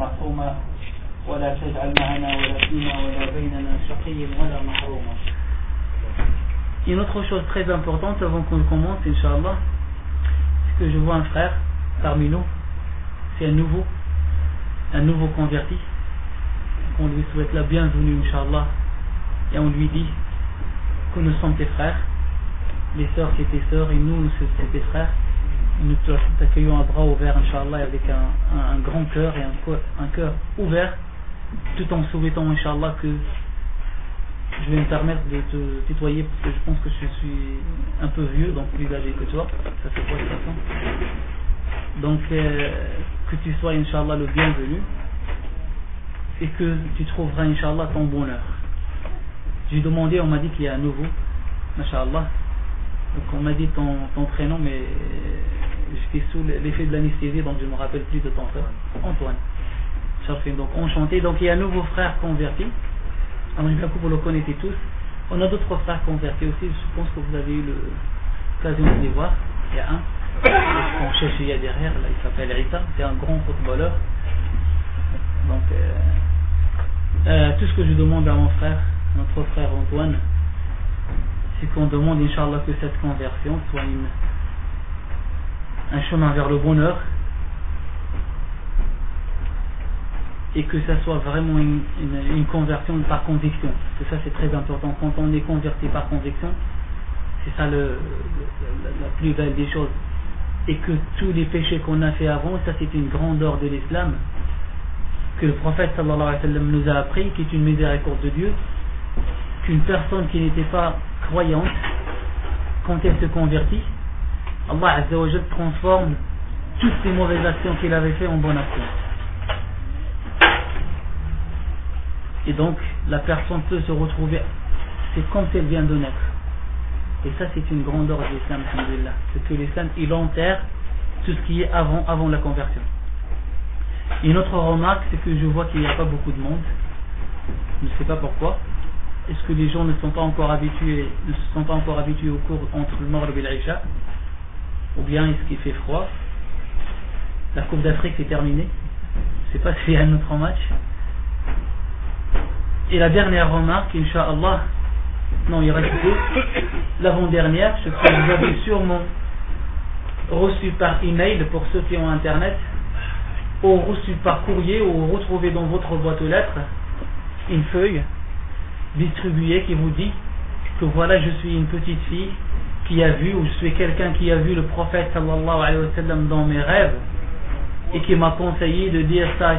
معصوما ولا تجعل معنا ولا فينا ولا بيننا شقيا ولا محروما. Une autre chose très importante avant qu'on commence, Inch'Allah, c'est que je vois un frère parmi nous, c'est un nouveau converti. On lui souhaite la bienvenue, Inch'Allah, et on lui dit que nous sommes tes frères, les sœurs c'est tes sœurs et nous c'est tes frères. Nous t'accueillons à bras ouverts, Inch'Allah, avec un grand cœur et un cœur ouvert, tout en souhaitant, Inch'Allah, que je vais me permettre de te tutoyer parce que je pense que je suis un peu vieux, donc plus âgé que toi, ça se voit de toute façon. Donc que tu sois, Inch'Allah, le bienvenu et que tu trouveras, Inch'Allah, ton bonheur. J'ai demandé, on m'a dit qu'il y a un nouveau, Masha'Allah. Donc on m'a dit ton prénom, mais j'étais sous l'effet de l'anesthésie, donc je ne me rappelle plus de ton frère. Antoine. Donc enchanté. Donc il y a un nouveau frère converti. Alors du coup vous le connaissez tous. On a d'autres frères convertis aussi. Je pense que vous avez eu l'occasion de les voir. Il y a un. On cherche il y a derrière. Là, il s'appelle Rita. C'est un grand footballeur. Donc tout ce que je demande à mon frère, notre frère Antoine, c'est qu'on demande, Inch'Allah, que cette conversion soit un chemin vers le bonheur et que ça soit vraiment une conversion par conviction. Parce que ça, c'est très important. Quand on est converti par conviction, c'est ça la plus belle des choses. Et que tous les péchés qu'on a fait avant, ça c'est une grandeur de l'islam, que le prophète sallallahu alayhi wa sallam nous a appris, qui est une miséricorde de Dieu, qu'une personne qui n'était pas croyante, quand elle se convertit, Allah Azza wa Jal transforme toutes ces mauvaises actions qu'il avait fait en bonnes actions. Et donc la personne peut se retrouver, c'est comme si elle vient de naître. Et ça c'est une grandeur de l'islam, alhamdulillah. C'est que l'islam il enterre tout ce qui est avant la conversion. Et une autre remarque, c'est que je vois qu'il n'y a pas beaucoup de monde. Je ne sais pas pourquoi. Est-ce que les gens ne se sont pas encore habitués au cours entre le Maghrib et l'Aïcha, ou bien est-ce qu'il fait froid? La Coupe d'Afrique est terminée. Je ne sais pas s'il y a un autre match. Et la dernière remarque, Inch'Allah, non, il reste deux. L'avant-dernière, ce que vous avez sûrement reçu par email pour ceux qui ont internet, ou reçu par courrier, ou retrouvé dans votre boîte aux lettres, une feuille distribuée qui vous dit que voilà, je suis une petite fille qui a vu, ou je suis quelqu'un qui a vu le prophète sallallahu alayhi wa sallam dans mes rêves et qui m'a conseillé de dire ça,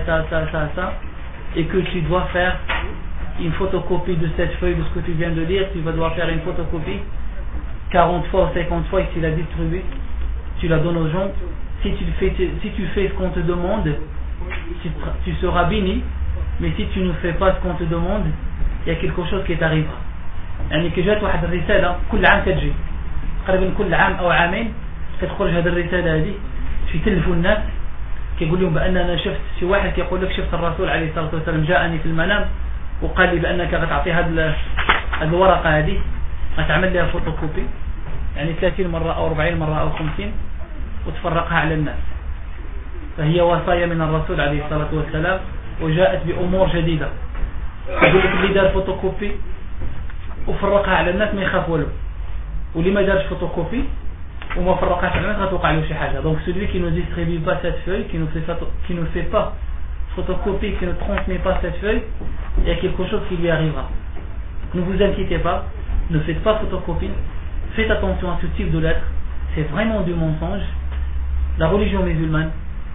et que tu dois faire une photocopie de cette feuille de ce que tu viens de lire. Tu vas devoir faire une photocopie 40 fois ou 50 fois et tu la distribues, tu la donnes aux gens. Si tu fais ce qu'on te demande, tu seras béni, mais si tu ne fais pas ce qu'on te demande, il y a quelque chose qui t'arrive. يعني كي جات واحد الرسالة كل عام كتجي تقريبا كل عام أو عامين كتخرج هذه الرسالة هذه في تلفون الناس كيقول لهم بأن أنا شفت شي واحد كيقول لك شفت الرسول عليه الصلاة والسلام جاءني في المنام وقال لي بأنك غتعطي هذه الورقة هذه غتعمل لها فوتوكوبي يعني 30 مرة أو 40 مرة أو 50 وتفرقها على الناس. فهي وصايا من الرسول عليه الصلاة والسلام وجاءت بأمور جديدة. يقول لك اللي دار فوتوكوبي وفرقها على الناس ما يخاف والو، واللي ما دارش فوتوكوبي وما فرقهاش على الناس غتوقع له شي حاجة. Donc celui qui ne distribue pas cette feuille, qui ne fait pas photocopie, qui ne transmet pas cette feuille, il y a quelque chose qui lui arrivera. Ne vous inquiétez pas, ne faites pas photocopie, faites attention à ce type de lettres, c'est vraiment du mensonge. La religion musulmane,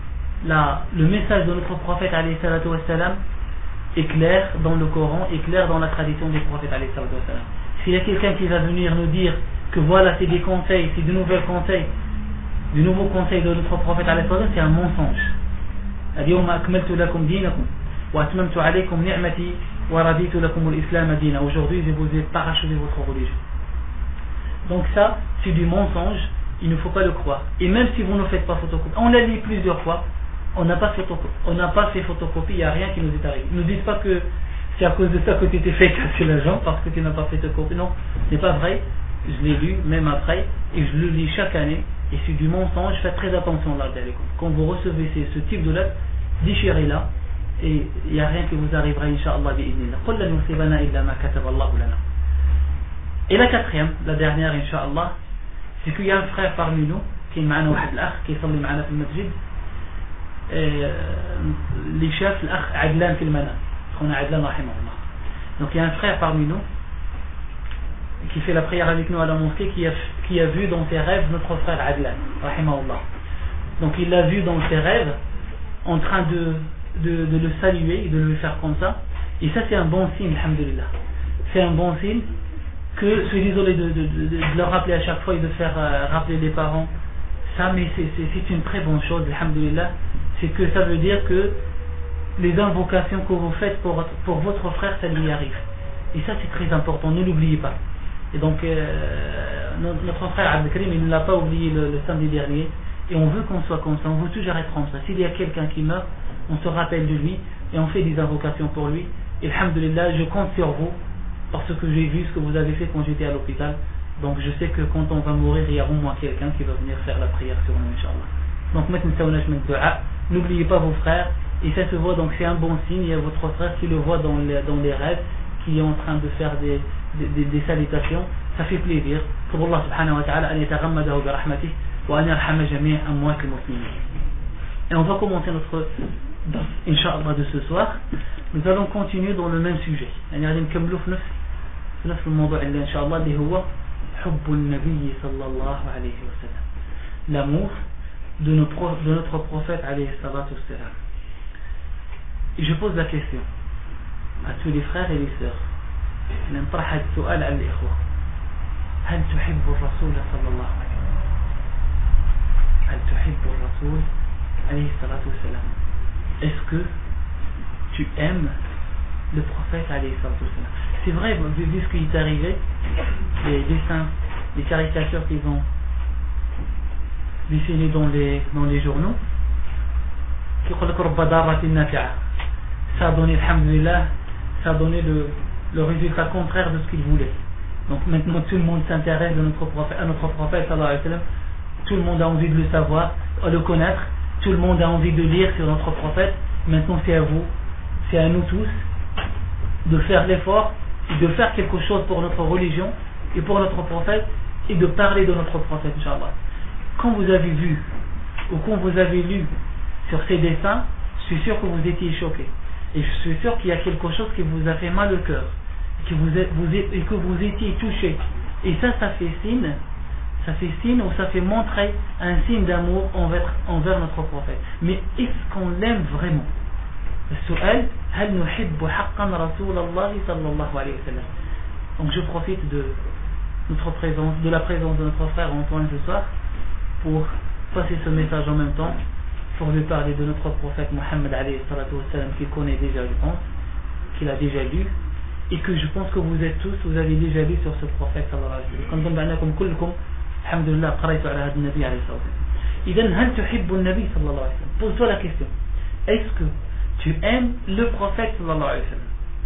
le message de notre prophète alayhi salatu wassalam est clair dans le Coran, est clair dans la tradition du prophète alayhi salatu wassalam. S'il y a quelqu'un qui va venir nous dire que voilà c'est des conseils, c'est de nouveaux conseils, du nouveau conseil de notre prophète alayhi salatu wassalam, c'est un mensonge. اليوم أكملت لكم دينكم وأتممت عليكم نعمتي ورضيت لكم الإسلام دينا. Aujourd'hui je vous ai parachevé votre religion. Donc ça c'est du mensonge, il ne faut pas le croire. Et même si vous ne faites pas photocopie, on l'a lu plusieurs fois, on n'a pas fait photocopie, il n'y a rien qui nous est arrivé. Ne dites pas que c'est à cause de ça que tu t'es fait casser la jambe parce que tu n'as pas fait photocopie. Non, ce n'est pas vrai. Je l'ai lu même après et je le lis chaque année et c'est du mensonge. Faites très attention là. Quand vous recevez ce type de lettre, déchirez-la et il n'y a rien qui vous arrivera, Inch'Allah, bi'idnillah. Qul lan yusibana illa ma kataba Allahu lana. Et la quatrième, la dernière, Inch'Allah, c'est qu'il y a un frère parmi nous, qui est معنا واحد الأخ qui يصلي معنا في المسجد, اللي شاف الأخ عدلان في المنام, أخونا عدلان رحمه الله. Donc il y a un frère parmi nous qui fait la prière avec nous à la mosquée, qui a vu dans ses rêves notre frère Adlan, rahimahullah. Donc il l'a vu dans ses rêves en train de le saluer et de le faire comme ça, et ça c'est un bon signe, alhamdulillah. C'est un bon signe que, je suis désolé de le rappeler à chaque fois et de faire rappeler les parents ça, mais c'est une très bonne chose, alhamdulillah. C'est que ça veut dire que les invocations que vous faites pour votre frère, ça lui arrive, et ça c'est très important, ne l'oubliez pas. Et donc notre frère Abdelkrim, il ne l'a pas oublié le samedi dernier, et on veut qu'on soit comme ça, on veut toujours être comme ça. S'il y a quelqu'un qui meurt, on se rappelle de lui et on fait des invocations pour lui. Et alhamdulillah, je compte sur vous, parce que j'ai vu ce que vous avez fait quand j'étais à l'hôpital. Donc je sais que quand on va mourir, il y a au moins quelqu'un qui va venir faire la prière sur nous, Inch'Allah. Donc n'oubliez pas vos frères, et ça se voit, donc c'est un bon signe. Il y a votre frère qui le voit dans les rêves, qui est en train de faire des salutations. Ça fait plaisir pour Allah subhanahu wa ta'ala an yataghammadahu bi rahmatihi wa an yarhama jami' amwat al-muslimin. Et on va commencer notre dars, Inch'Allah, de ce soir. Nous allons continuer dans le même sujet. يعني نكملوا في نفس الموضوع اللي إن شاء الله اللي هو حب النبي صلى الله عليه وسلم. L'amour de notre prophète عليه الصلاة والسلام. Et je pose la question à tous les frères et les sœurs. نطرح هذا السؤال على الإخوة. هل تحب الرسول صلى الله عليه وسلم؟ هل تحب الرسول عليه الصلاة والسلام? Est-ce que tu aimes le prophète alayhi salatu wassalam? C'est vrai, vu ce qui est arrivé, les dessins, les caricatures qu'ils ont dessinées dans les journaux, ça a donné, alhamdulillah, ça a donné le résultat contraire de ce qu'ils voulaient. Donc maintenant tout le monde s'intéresse à notre prophète sallallahu alayhi wa sallam. Tout le monde a envie de le savoir, de le connaître. Tout le monde a envie de lire sur notre prophète. Maintenant c'est à vous, c'est à nous tous de faire l'effort et de faire quelque chose pour notre religion et pour notre prophète, et de parler de notre prophète, Inch'Allah. Quand vous avez vu ou quand vous avez lu sur ces dessins, je suis sûr que vous étiez choqués, et je suis sûr qu'il y a quelque chose qui vous a fait mal au cœur, et que vous étiez touchés, et ça fait signe ou ça fait montrer un signe d'amour envers notre prophète. Mais est-ce qu'on l'aime vraiment? السؤال هل نحب حقا رسول الله صلى الله عليه وسلم. Donc je profite de la présence de notre frère Antoine ce soir pour passer ce message en même temps, pour lui parler de notre prophète Mohammed alayhi salatu wassalam, qu'il connaît déjà, je pense, qu'il a déjà lu, et que je pense que vous êtes tous, vous avez déjà lu sur ce prophète sallallahu alayhi wa sallam. كنتم بأنكم كلكم الحمد لله قرأتوا على هذا النبي عليه الصلاة والسلام. إذن هل تحب النبي صلى الله عليه وسلم? Pose-toi la question. Est-ce que tu aimes le prophète sallallahu alayhi wa sallam?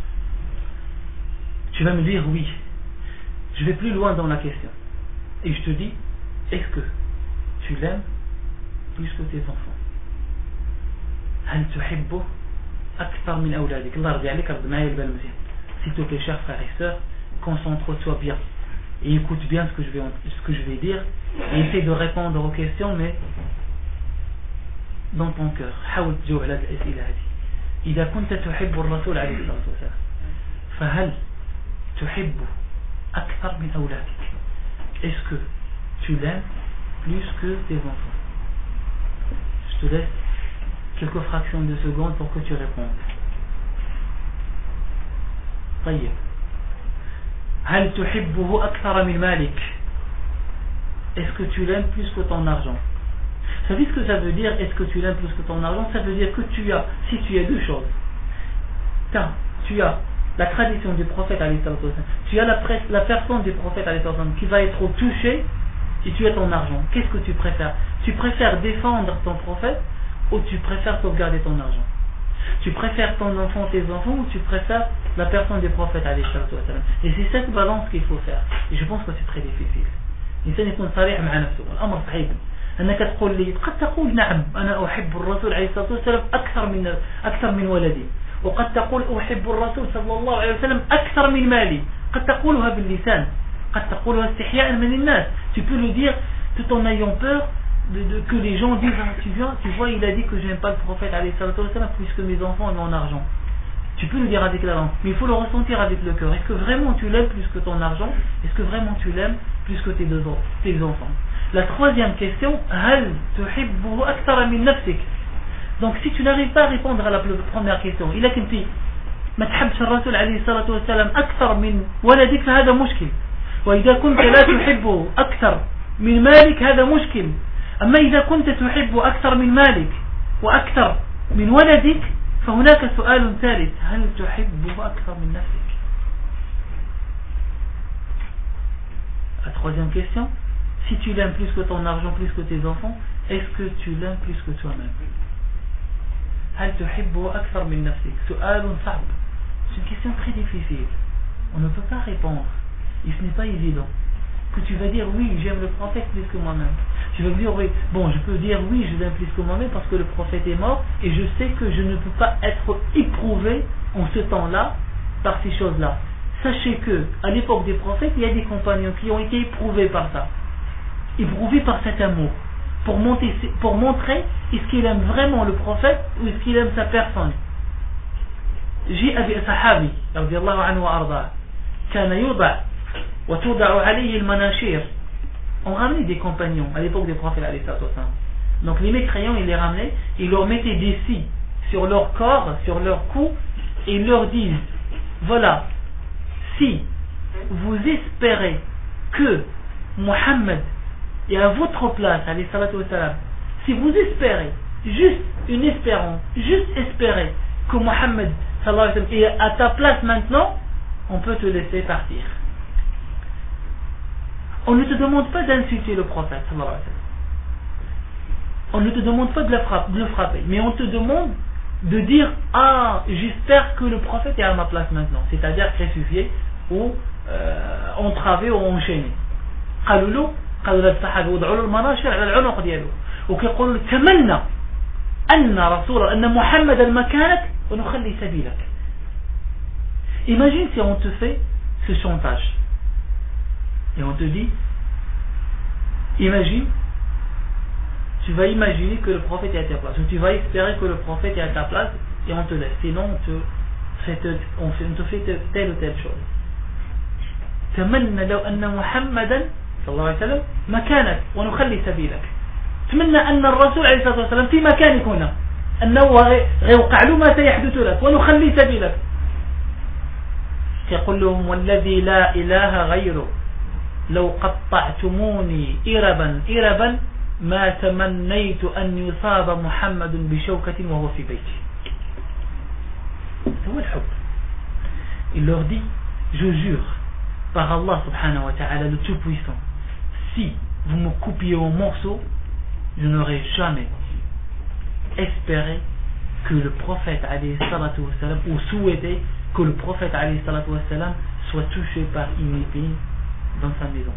Tu vas me dire oui. Je vais plus loin dans la question, et je te dis, est-ce que tu l'aimes plus que tes enfants? هل تحبه أكثر من أولادك؟ الله يرضي عليك، رد معايا البال مزيان. S'il te plaît, chers frères et sœurs, concentre-toi bien et écoute bien ce que je vais dire, et essaie de répondre aux questions, mais dans ton cœur. حاول تجاوب على الأسئلة هذه. إذا كنت تحب الرسول عليه الصلاة والسلام فهل تحب أكثر من أولادك؟ Est-ce que tu l'aimes plus que tes enfants? Je te laisse quelques fractions de secondes pour que tu répondes. طيب. هل تحبه أكثر من مالك؟ Est-ce que tu l'aimes plus que ton argent? Vous savez ce que ça veut dire, est-ce que tu l'aimes plus que ton argent? Ça veut dire que si tu as deux choses, tu as la tradition du prophète, tu as la personne du prophète qui va être touchée, et tu as ton argent. Qu'est-ce que tu préfères? Tu préfères défendre ton prophète, ou tu préfères sauvegarder ton argent? Tu préfères ton enfant, tes enfants, ou tu préfères la personne du prophète? Et c'est cette balance qu'il faut faire, et je pense que c'est très difficile. الإنسان يكون صريح مع نفسه. الأمر صعب. أنك تقول لي قد تقول نعم أنا أحب الرسول عليه الصلاة والسلام أكثر من ولدي، وقد تقول أحب الرسول صلى الله عليه وسلم أكثر من مالي. قد تقولها باللسان، قد تقولها استحياء من الناس. Tu peux le dire tout en ayant peur que les gens disent tu vois il a dit que je n'aime pas le prophète alayhi salatu wassalam puisque mes enfants ont mon argent. Tu peux le dire avec la langue, mais il faut le ressentir avec le cœur. Est-ce que vraiment tu l'aimes plus que ton argent? Est-ce que vraiment tu l'aimes plus que tes enfants? La troisième question, هل تحبه أكثر من نفسك. Donc si tu n'arrives pas à répondre à la première question, إذا كنت ما تحبش الرسول عليه الصلاة والسلام أكثر من ولدك فهذا مشكل، وإذا كنت لا تحبه أكثر من مالك هذا مشكل. أما إذا كنت تحبه أكثر من مالك وأكثر من ولدك فهناك سؤال ثالث، هل تحبه أكثر من نفسك. La troisième question, si tu l'aimes plus que ton argent, plus que tes enfants, est-ce que tu l'aimes plus que toi-même? هل تحبه أكثر من نفسك. سؤال صعب. C'est une question très difficile. On ne peut pas répondre. Et ce n'est pas évident. Que tu vas dire oui, j'aime le prophète plus que moi-même. Tu vas me dire oui, bon, je peux dire oui, je l'aime plus que moi-même parce que le prophète est mort et je sais que je ne peux pas être éprouvé en ce temps-là par ces choses-là. Sachez que à l'époque des prophètes, il y a des compagnons qui ont été éprouvés par ça, éprouvés par cet amour, pour montrer est-ce qu'il aime vraiment le prophète ou est-ce qu'il aime sa personne. جاء بصحابي رضي الله عنه وأرضاه كان يوضع وتوضع عليه المناشير. On ramenait des compagnons à l'époque des prophètes. Donc les mécréants, ils les ramenaient, ils leur mettaient des scies sur leur corps, sur leur cou, et ils leur disent voilà, si vous espérez que Mohammed est à votre place, alayhi salatu wassalam, si vous espérez, juste une espérance, juste espérer que Mohammed sallallahu alayhi wa sallam est à ta place maintenant, on peut te laisser partir. On ne te demande pas d'insulter le prophète sallallahu alayhi wa sallam. On ne te demande pas de le frapper, mais on te demande de dire ah, j'espère que le prophète est à ma place maintenant, c'est-à-dire crucifié ou entravé ou enchaîné. قالوا له الصحابة وضعوا له المناشير على العنق دياله وكيقولوا تمنى أن محمدا مكانك ونخلي سبيلك. Imagine si on te fait ce chantage et on te dit imagine, tu vas imaginer que le prophète est à ta place ou tu vas espérer que le prophète est à ta place et on te laisse, sinon on te fait telle ou telle chose. تمنى لو أن محمدا صلى الله عليه وسلم مكانك ونخلي سبيلك. تمنى أن الرسول عليه الصلاة والسلام في مكانك هنا، أنه يوقع له ما سيحدث لك ونخلي سبيلك. يقول لهم والذي لا إله غيره لو قطعتموني إربا ما تمنيت أن يصاب محمد بشوكة وهو في بيتي. هو الحب. Il leur dit je jure par Allah subhanahu wa ta'ala le tout-puissant, si vous me coupiez en morceaux, je n'aurais jamais espéré que le prophète alayhi salatu wa salam, ou souhaité que le prophète alayhi salatu wa salam soit touché par une épine dans sa maison.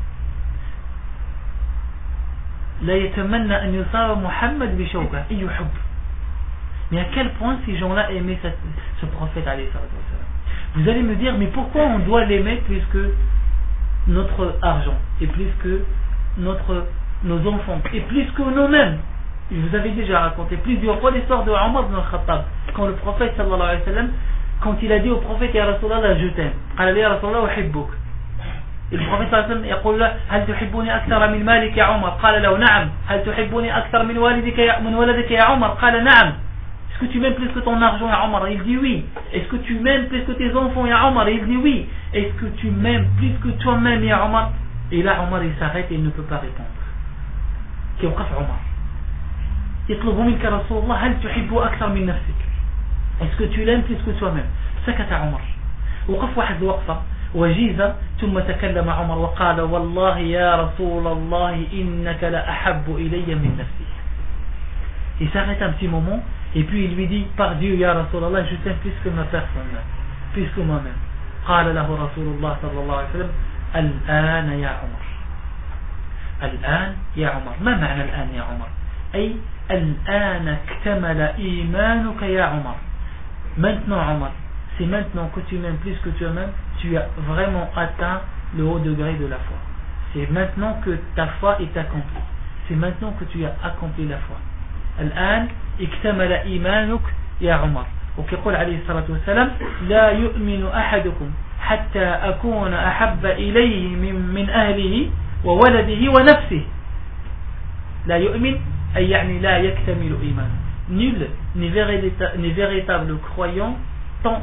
لا يتمنى أن يصاب محمد بشوكة أي حب. Mais à quel point ces gens-là aimaient ce prophète alayhi salatu wa salam. Vous allez me dire, mais pourquoi on doit l'aimer plus que notre argent, et plus que nos enfants, et plus que nous-mêmes? Je vous avais déjà raconté plusieurs fois l'histoire de Omar ibn al-Khattab, quand le prophète sallallahu alayhi wa sallam, quand il a dit au prophète Ya Rasulallah, je t'aime, قال لي يا رسول الله أحبك. Et le prophète sallallahu alayhi wa sallam يقول له هل تحبني أكثر من مالك يا عمر؟ قال له نعم. هل تحبني أكثر من ولدك يا عمر؟ قال نعم. Est-ce que tu m'aimes plus que ton argent, ya Omar? Il dit oui. Est-ce que tu m'aimes plus que tes enfants, ya Omar? Il dit oui. Est-ce que tu m'aimes plus que toi-même, ya Omar? Et là, Omar, il s'arrête et il ne peut pas répondre. كيوقف عمر يطلب منك رسول الله هل تحبه أكثر من نفسك؟ Est-ce que tu l'aimes plus que toi-même? سكت عمر، وقف واحد وقفة وجيزة، ثم تكلم عمر وقال والله يا رسول الله إنك لأحب إلي من نفسي. Il s'arrête un petit moment et puis il lui dit par Dieu ya Rasulallah, je t'aime plus que ma personne, plus que moi-même. قال له رسول الله صلى الله عليه وسلم الآن يا عمر. الآن يا عمر. ما معنى الآن يا عمر؟ أي الآن اكتمل إيمانك يا عمر. Maintenant Omar, c'est maintenant que tu m'aimes plus que toi-même, tu as vraiment atteint le haut degré de la foi. C'est maintenant que ta foi est accomplie. C'est maintenant que tu as accompli la foi. الآن اكتمل إيمانك يا عمر. وكيقول عليه الصلاة والسلام لا يؤمن أحدكم حتى أكون أحب إليه من أهله وولده ونفسه. لا يؤمن أي يعني لا يكتمل إيمانه. Nul n'est véritable croyant tant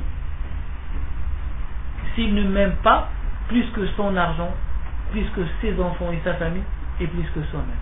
s'il ne m'aime pas plus que son argent, plus que ses enfants et sa famille et plus que soi-même.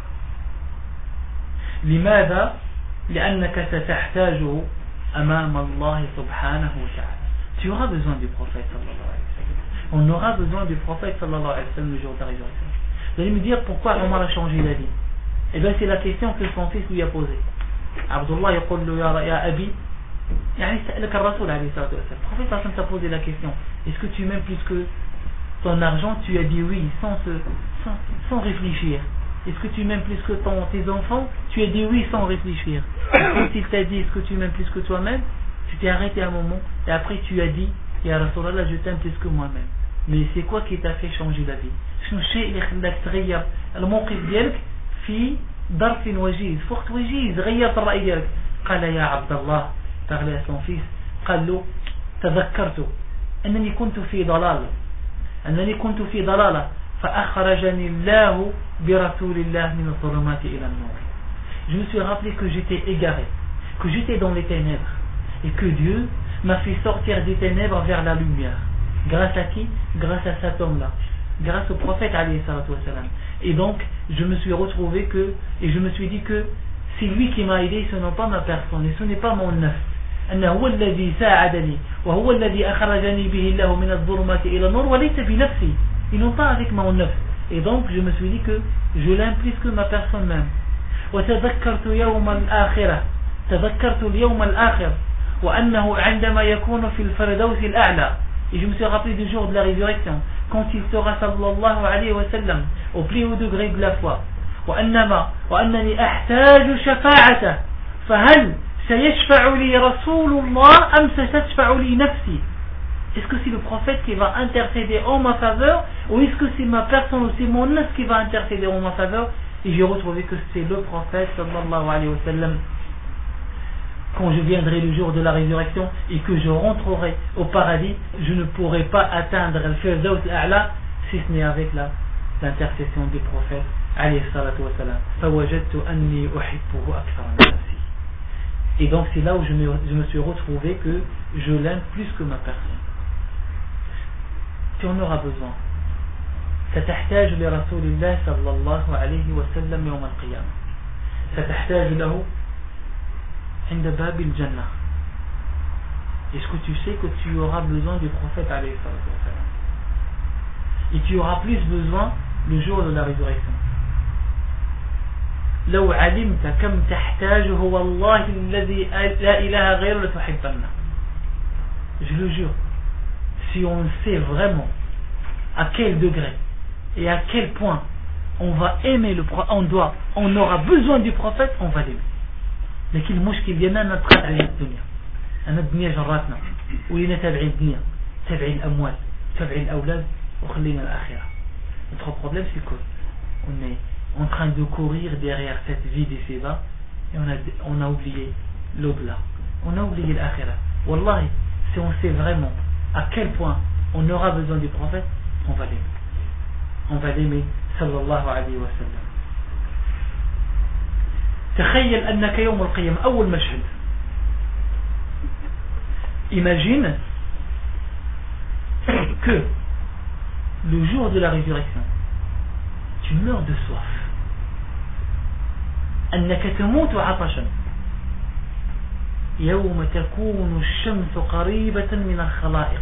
لماذا؟ لأنك ستحتاجه أمام الله سبحانه وتعالى. Tu auras besoin du prophète sallallahu alayhi wa sallam. On aura besoin du prophète sallallahu alayhi wa sallam le jour de la résurrection. Vous allez me dire pourquoi Omar a changé d'avis. Eh bien c'est la question que son fils lui a posée. Abdullah يقول له يا أبي يعني سألك الرسول عليه الصلاة والسلام. Le prophète sallallahu t'a posé la question. Est-ce que tu m'aimes plus que ton argent? Tu as dit oui sans réfléchir. Est-ce que tu m'aimes plus que tes enfants? Tu as dit oui sans réfléchir. Quand il t'a dit est-ce que tu m'aimes plus que toi-même, tu t'es arrêté un moment et après tu as dit Ya Rasulallah, je t'aime plus que moi-même. Mais c'est quoi qui t'a fait changer d'avis? شنو الشيء اللي خلاك تغير الموقف ديالك في ظرف وجيز في وقت وجيز غيرت الرأي ديالك؟ قال يا عبد الله تغلى son fils قال له تذكرت أنني كنت في ضلالة فأخرجني الله برسول الله من الظلمات إلى النور. Je me suis rappelé que j'étais égaré, que j'étais dans les ténèbres et que Dieu m'a fait sortir des ténèbres vers la lumière. Grâce à qui? Grâce à cet homme-là, grâce au prophète alayhi salatu wassalam. Et donc je me suis retrouvé et je me suis dit que c'est lui qui m'a aidé, ce n'est pas ma personne et ce n'est pas mon neuf. أنه هو الذي ساعدني وهو الذي أخرجني به الله من الظلمات إلى النور وليس بنفسي. Ils n'ont pas avec mon neuf. Et donc je me suis dit que je l'aime plus que ma personne même. وتذكرت يوم الآخرة تذكرت اليوم الآخر وأنه عندما يكون في الفردوس الأعلى. Et je me suis rappelé du jour de la résurrection quand il sera sallallahu alayhi wa sallam au plus haut degré de la foi. وأنني أحتاج شفاعته فهل سيشفع لي رسول الله أم ستشفع لي نفسي. Est-ce que c'est le prophète qui va intercéder en ma faveur ou est-ce que c'est ma personne ou c'est mon neuf qui va intercéder en ma faveur? Et j'ai retrouvé que c'est le prophète sallallahu alayhi wa sallam. Quand je viendrai le jour de la résurrection et que je rentrerai au paradis, je ne pourrai pas atteindre le Firdaus al-A'la si ce n'est avec l'intercession du prophète alayhi salatu wa salam. فوجدت أني أحبه أكثر من نفسي. Et donc c'est là où je me suis retrouvé que je l'aime plus que ma personne. Tu en auras besoin. ستحتاج لرسول الله صلى الله عليه وسلم يوم القيامة. ستحتاج له عند باب الجنة. Est-ce que tu sais que tu auras besoin du prophète عليه الصلاة والسلام? Et tu auras plus besoin le jour de la résurrection. لو علمت كم تحتاجه والله الذي لا إله غيره لتحبنه. Je le jure, si on sait vraiment à quel degré et à quel point on va aimer le prophète, on aura besoin du prophète, on va l'aimer. لكن المشكل ديالنا نبقى على الدنيا. أنا الدنيا جراتنا ولينا تابعين الدنيا، تابعين الأموال، تابعين الأولاد وخلينا الآخرة. Notre problème c'est que on est en train de courir derrière cette vie d'ici-bas et on a oublié l'au-delà. On a oublié l'akhirah. Wallahi, si on sait vraiment à quel point on aura besoin du prophète, on va l'aimer. On va l'aimer sallallahu alayhi wa sallam. تخيل أنك يوم القيامة أول مشهد. Imagine que le jour de la résurrection tu meurs de soif. أنك تموت عطشا يوم تكون الشمس قريبة من الخلائق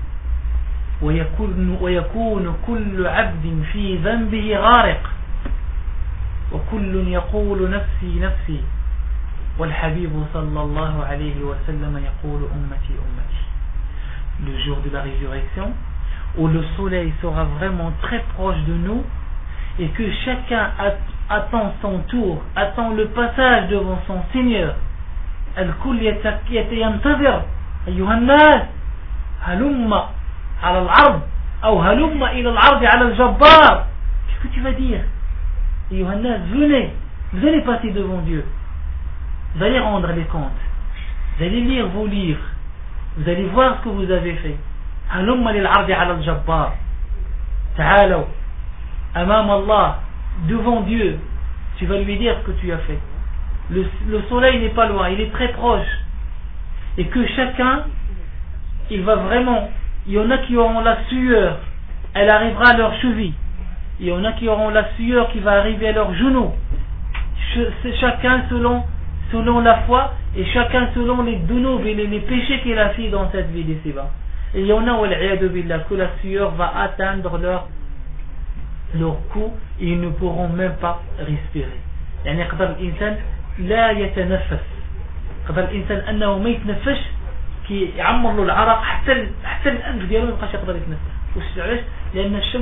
ويكون كل عبد في ذنبه غارق وكل يقول نفسي نفسي والحبيب صلى الله عليه وسلم يقول أمتي أمتي. Le jour de la résurrection où le soleil sera vraiment très proche de nous et que chacun attend son tour, attend le passage devant son Seigneur. الكل ينتظر أيها الناس هلم على العرض أو هلم إلى العرض على الجبار. Qu'est-ce que tu vas dire? أيها الناس, venez, vous allez passer devant Dieu, vous allez rendre les comptes, vous allez lire vos livres, vous allez voir ce que vous avez fait. هلم للعرض على الجبار. تعالوا أمام الله, devant Dieu, tu vas lui dire ce que tu as fait. Le soleil n'est pas loin, il est très proche. Et que chacun, il va vraiment, il y en a qui auront la sueur, elle arrivera à leurs chevilles. Il y en a qui auront la sueur qui va arriver à leurs genoux. C'est chacun selon la foi, et chacun selon les dunub et les péchés qu'il a fait dans cette vie d'ici-bas. Et il y en a, wal'iyadu billah, que la sueur va atteindre leur cou et ils ne pourront même pas respirer. يعني قدر الإنسان لا يتنفس, قدر الإنسان أنه ما يتنفش كي يعمر له العرق حتى الأنف ديالو ما يبقاش يقدر يتنفس. واش علاش؟ لأن الشمس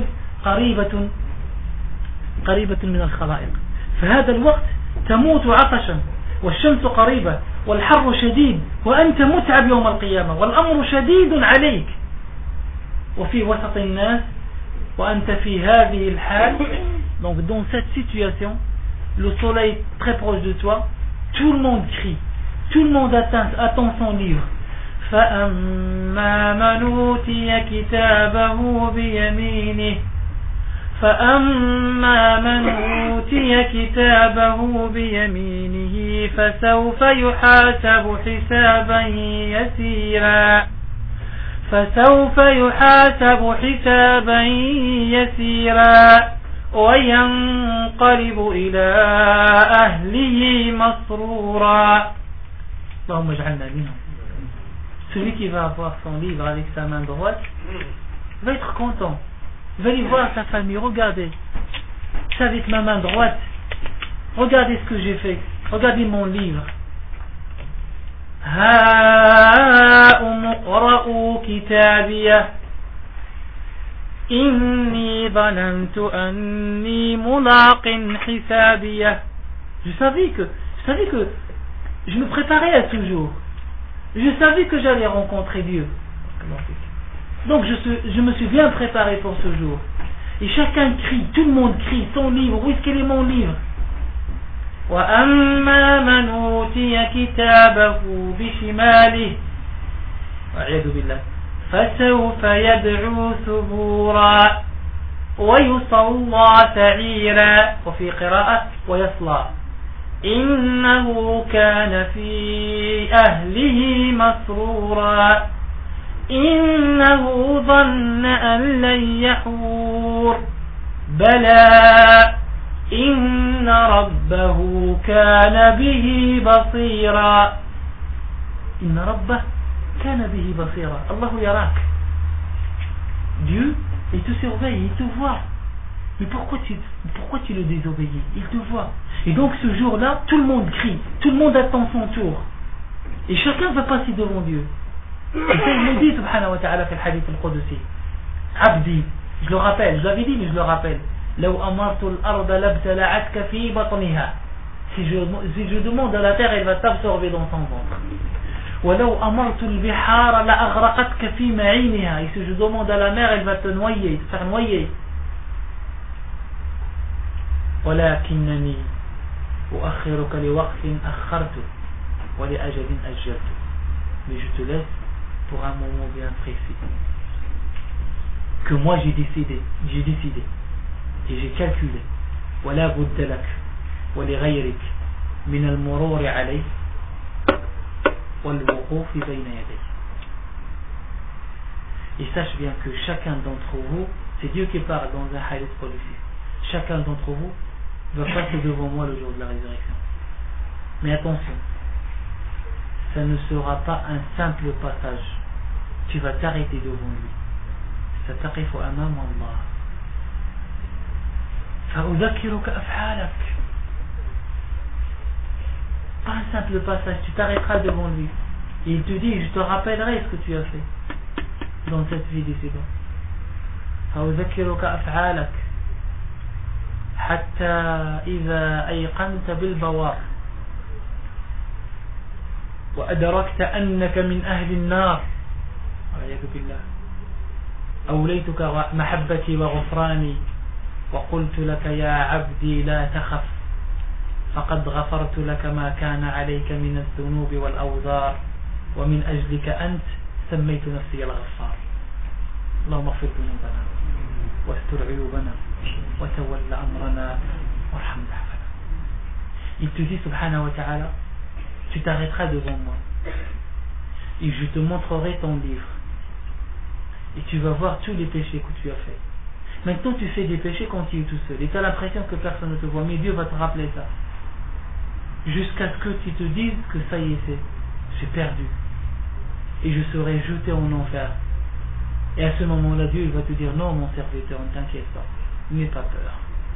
قريبة من الخلائق. فهذا الوقت تموت عطشا والشمس قريبة والحر شديد وأنت متعب يوم القيامة والأمر شديد عليك وفي وسط الناس وأنت في هذه الحال. Donc dans cette situation, le soleil est très proche de toi, tout le monde crie, tout le monde attend son livre. فأما من أوتي كتابه بيمينه فأما من أوتي كتابه بيمينه فسوف يحاسب حسابا يسيرا وينقلب إلى أهله مسرورا. اللهم اجعلنا منهم. Celui qui va avoir son livre avec sa main droite va être content, va aller voir sa famille. Regardez, c'est avec ma main droite, regardez ce que j'ai fait, regardez mon livre. هاؤم اقرءوا كتابيه إني ظننت أني ملاق حسابيه. Je savais que je me préparais à ce jour. Je savais que j'allais rencontrer Dieu. Donc je me suis bien préparé pour ce jour. Et chacun crie, tout le monde crie, son livre, où est-ce qu'il est mon livre? وأما من أوتي كتابه بشماله والعياذ بالله فسوف يدعو ثبورا ويصلى سعيرا وفي قراءة ويصلى إنه كان في أهله مسرورا إنه ظن أن لن يحور بلى إن ربه كان به بصيرا. إن ربه كان به بصيرا. الله يراك. Dieu, il te surveille, il te voit. Mais pourquoi tu le désobéis? Il te voit. Et donc ce jour-là, tout le monde crie, tout le monde attend son tour. Et chacun va passer devant Dieu. Et ça, il le dit, subhanahu wa ta'ala, dans le hadith al-Qudsi. Abdi, je le rappelle, je l'avais dit, mais je le rappelle. لو أمرت الأرض لابتلعتك في بطنها. Si je demande à la terre, elle va t'absorber dans son ventre. ولو أمرت البحار لأغرقتك في معينها. Et si je demande à la mer, elle va te noyer, te faire noyer. ولكنني أؤخرك لوقت أخرته ولأجل أجلته. Mais je te laisse pour un moment bien précis que moi j'ai décidé et j'ai calculé. ولا بد لك ولغيرك من المرور عليه والوقوف بين يديه. Et sache bien que chacun d'entre vous, c'est Dieu qui parle dans un hadith policier, chacun d'entre vous va passer devant moi le jour de la résurrection. Mais attention, ça ne sera pas un simple passage. Tu vas t'arrêter devant lui. ستقف أمام الله. فأذكرك أفعالك. Pas un simple passage, tu t'arrêteras devant lui. Et il te dit, je te rappellerai ce que tu as fait dans cette vie d'ici-bas. فأذكرك أفعالك حتى إذا أيقنت بالبوار وأدركت أنك من أهل النار والعياذ بالله أوليتك محبتي وغفراني وقلت لك يا عبدي لا تخف فقد غفرت لك ما كان عليك من الذنوب والأوزار ومن أجلك أنت سميت نفسي الغفار اللهم اغفر ذنوبنا واستر عيوبنا وتول أمرنا وارحم ضعفنا. Il te dit subhanahu wa ta'ala, tu t'arrêteras devant moi et je te montrerai ton livre et tu vas voir tous les péchés que tu as fait. Maintenant tu fais des péchés quand tu es tout seul et tu as l'impression que personne ne te voit, mais Dieu va te rappeler ça jusqu'à ce que tu te dises que ça y est, j'ai perdu et je serai jeté en enfer. Et à ce moment-là, Dieu il va te dire non mon serviteur, ne t'inquiète pas, n'aie pas peur,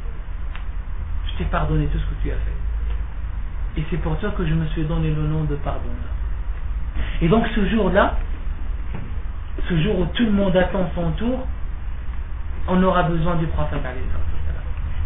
je t'ai pardonné tout ce que tu as fait et c'est pour toi que je me suis donné le nom de pardonneur. Et donc ce jour-là, ce jour où tout le monde attend son tour, on aura besoin du prophète عليه الصلاة والسلام.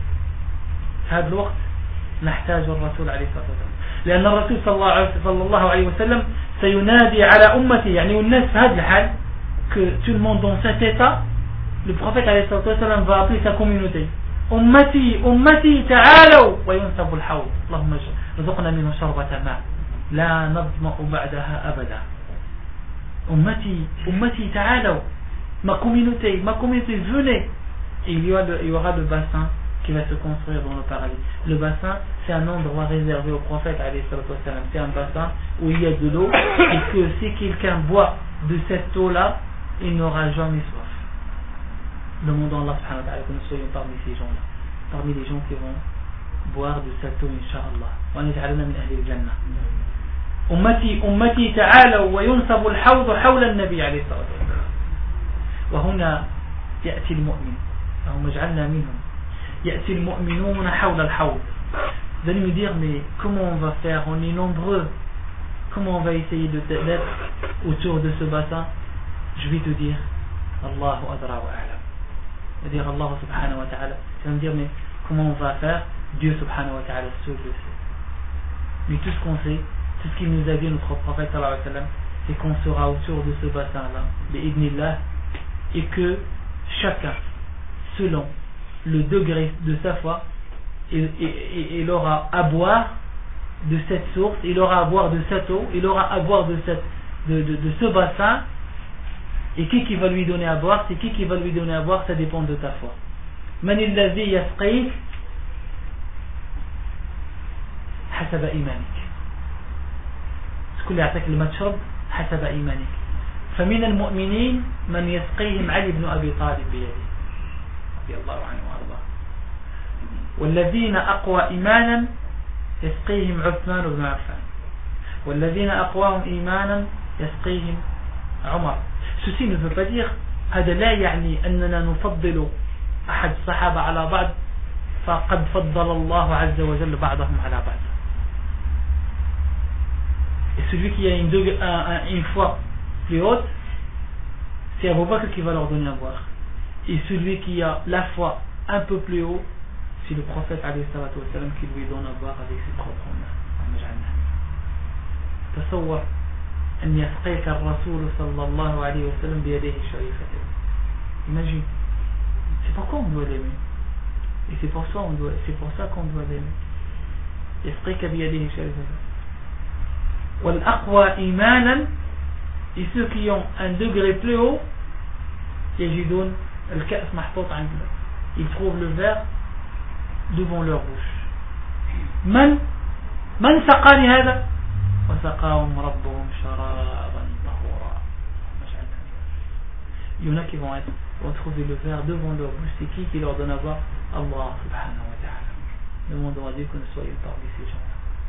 هذا الوقت نحتاج الرسول عليه الصلاة والسلام لأن الرسول صلى الله عليه وسلم سينادي على أمته يعني والناس في هذا الحال que tout le monde dans cet état, le prophète عليه الصلاة والسلام va appeler sa communauté أمتي أمتي تعالوا وينصب الحوض اللهم ارزقنا منه شربة ماء لا نظمأ بعدها أبدا. أمتي أمتي تعالوا, ma communauté, venez. Et il y aura le bassin qui va se construire dans le paradis. Le bassin, c'est un endroit réservé au prophète alayhi salatu wassalam. C'est un bassin où il y a de l'eau et que si quelqu'un boit de cette eau-là, il n'aura jamais soif. Demandons à Allah subhanahu wa ta'ala que nous soyons parmi ces gens-là, parmi les gens qui vont boire de cette eau, incha'Allah. Wa naj'alna min ahli al-jannah. أمتي أمتي تعالوا وينصب الحوض حول النبي عليه الصلاة والسلام. وهنا يأتي المؤمن اللهم اجعلنا منهم. يأتي المؤمنون حول الحوض. Vous allez me dire mais comment on va faire, on est nombreux, comment on va essayer d'être autour de ce bassin? Je vais te dire Allahu adra wa a'lam. Je vais dire Allah subhanahu wa ta'ala. Tu vas me dire mais comment on va faire? Dieu subhanahu wa ta'ala seul le sait. Mais tout ce qu'on sait, tout ce qu'il nous a dit notre prophète sallallahu alayhi wa sallam, c'est qu'on sera autour de ce bassin-là, bi'idnillah, et que chacun, selon le degré de sa foi, il aura à boire de cette source, il aura à boire de cette eau, il aura à boire de ce bassin. Et qui va lui donner à boire? C'est qui va lui donner à boire? Ça dépend de ta foi. Man alladhi yasqik hasaba imanik. كل يعطيك الماء تشرب حسب إيمانك. فمن المؤمنين من يسقيهم علي بن أبي طالب بيده رضي الله عنه وأرضاه. والذين أقوى إيمانا يسقيهم عثمان بن عفان. والذين أقواهم إيمانا يسقيهم عمر. Ceci ne veut pas dire هذا لا يعني أننا نفضل أحد الصحابة على بعض فقد فضل الله عز وجل بعضهم على بعض. Et celui qui a une foi plus haute, c'est Abu Bakr qui va leur donner à boire. Et celui qui a la foi un peu plus haut, c'est le prophète alayhi salatu wassalam qui lui donne à boire avec ses propres mains. تصور أن يسقيك الرسول صلى الله عليه وسلم بيديه الشريفتين. Imagine. C'est pourquoi on doit l'aimer. Et c'est pour ça qu'on doit l'aimer. يسقيك بيديه الشريفتين. والأقوى إيمانا, et ceux qui ont un degré plus haut, يجدون الكأس محطوط عندنا, ils trouvent le verre devant leur bouche. من سقاني هذا وسقاهم ربهم شرابا طهورا. Il y en a qui vont trouver le verre devant leur bouche. C'est qui leur donne à boire? Allah subhanahu wa ta'ala. Demandons à Dieu que nous soyons parmi ces gens.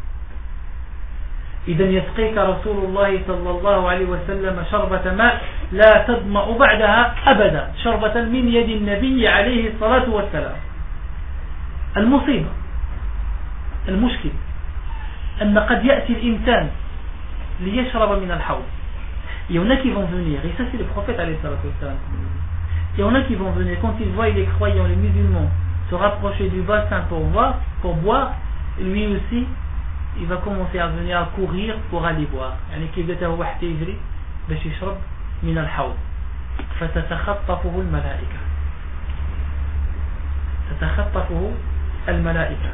إذا يسقيك رسول الله صلى الله عليه وسلم شربة ماء لا تظمأ بعدها أبدا, شربة من يد النبي عليه الصلاة والسلام. المصيبة المشكل أن قد يأتي الإنسان ليشرب من الحوض. Il y en a qui vont venir, et ça c'est le prophète عليه الصلاة والسلام. Il y en a qui vont venir quand ils voient les croyants, les musulmans se rapprocher du bassin pour boire, lui aussi il va commencer à venir à courir pour aller boire. يعني كيف جاته واحد يجري باش يشرب من الحوض فتتخطفه الملائكة. تتخطفه الملائكة.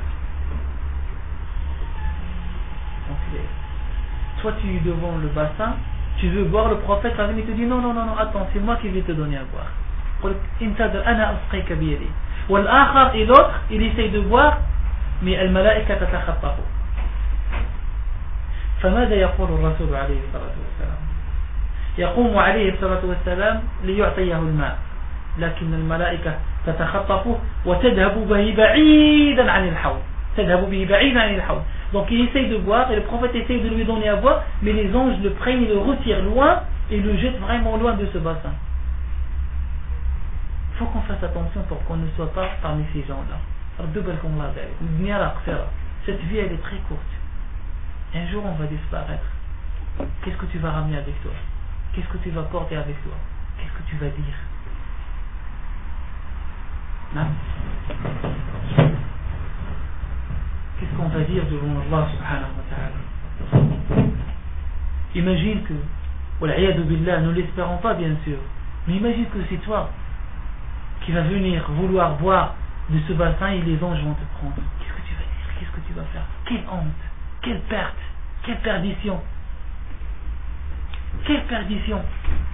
Toi tu es devant le bassin, tu veux boire, le prophète va venir et te dit non, attends, c'est moi qui vais te donner à boire. والآخر et l'autre, il essaye de boire, mais الملائكة تتخطفه. فماذا يقول الرسول عليه الصلاة والسلام؟ يقوم عليه الصلاة والسلام ليعطيه الماء، لكن الملائكة تتخطفه وتذهب به بعيدا عن الحوض. تذهب به بعيدا عن الحوض. Donc il essaye de boire et le prophète essaye de lui donner à boire, mais les anges le prennent, le retirent loin et le jettent vraiment loin de ce bassin. Il faut qu'on fasse attention pour qu'on ne soit pas parmi ces gens-là. Cette vie elle est très courte. Un jour on va disparaître. Qu'est-ce que tu vas ramener avec toi? Qu'est-ce que tu vas porter avec toi? Qu'est-ce que tu vas dire? Non? Qu'est-ce qu'on va dire devant Allah subhanahu wa ta'ala? Imagine que, wal'iyadu billah, nous l'espérons pas bien sûr, mais imagine que c'est toi qui vas venir vouloir boire de ce bassin et les anges vont te prendre. Qu'est-ce que tu vas dire? Qu'est-ce que tu vas faire? Quelle honte, quelle perte, quelle perdition, quelle perdition.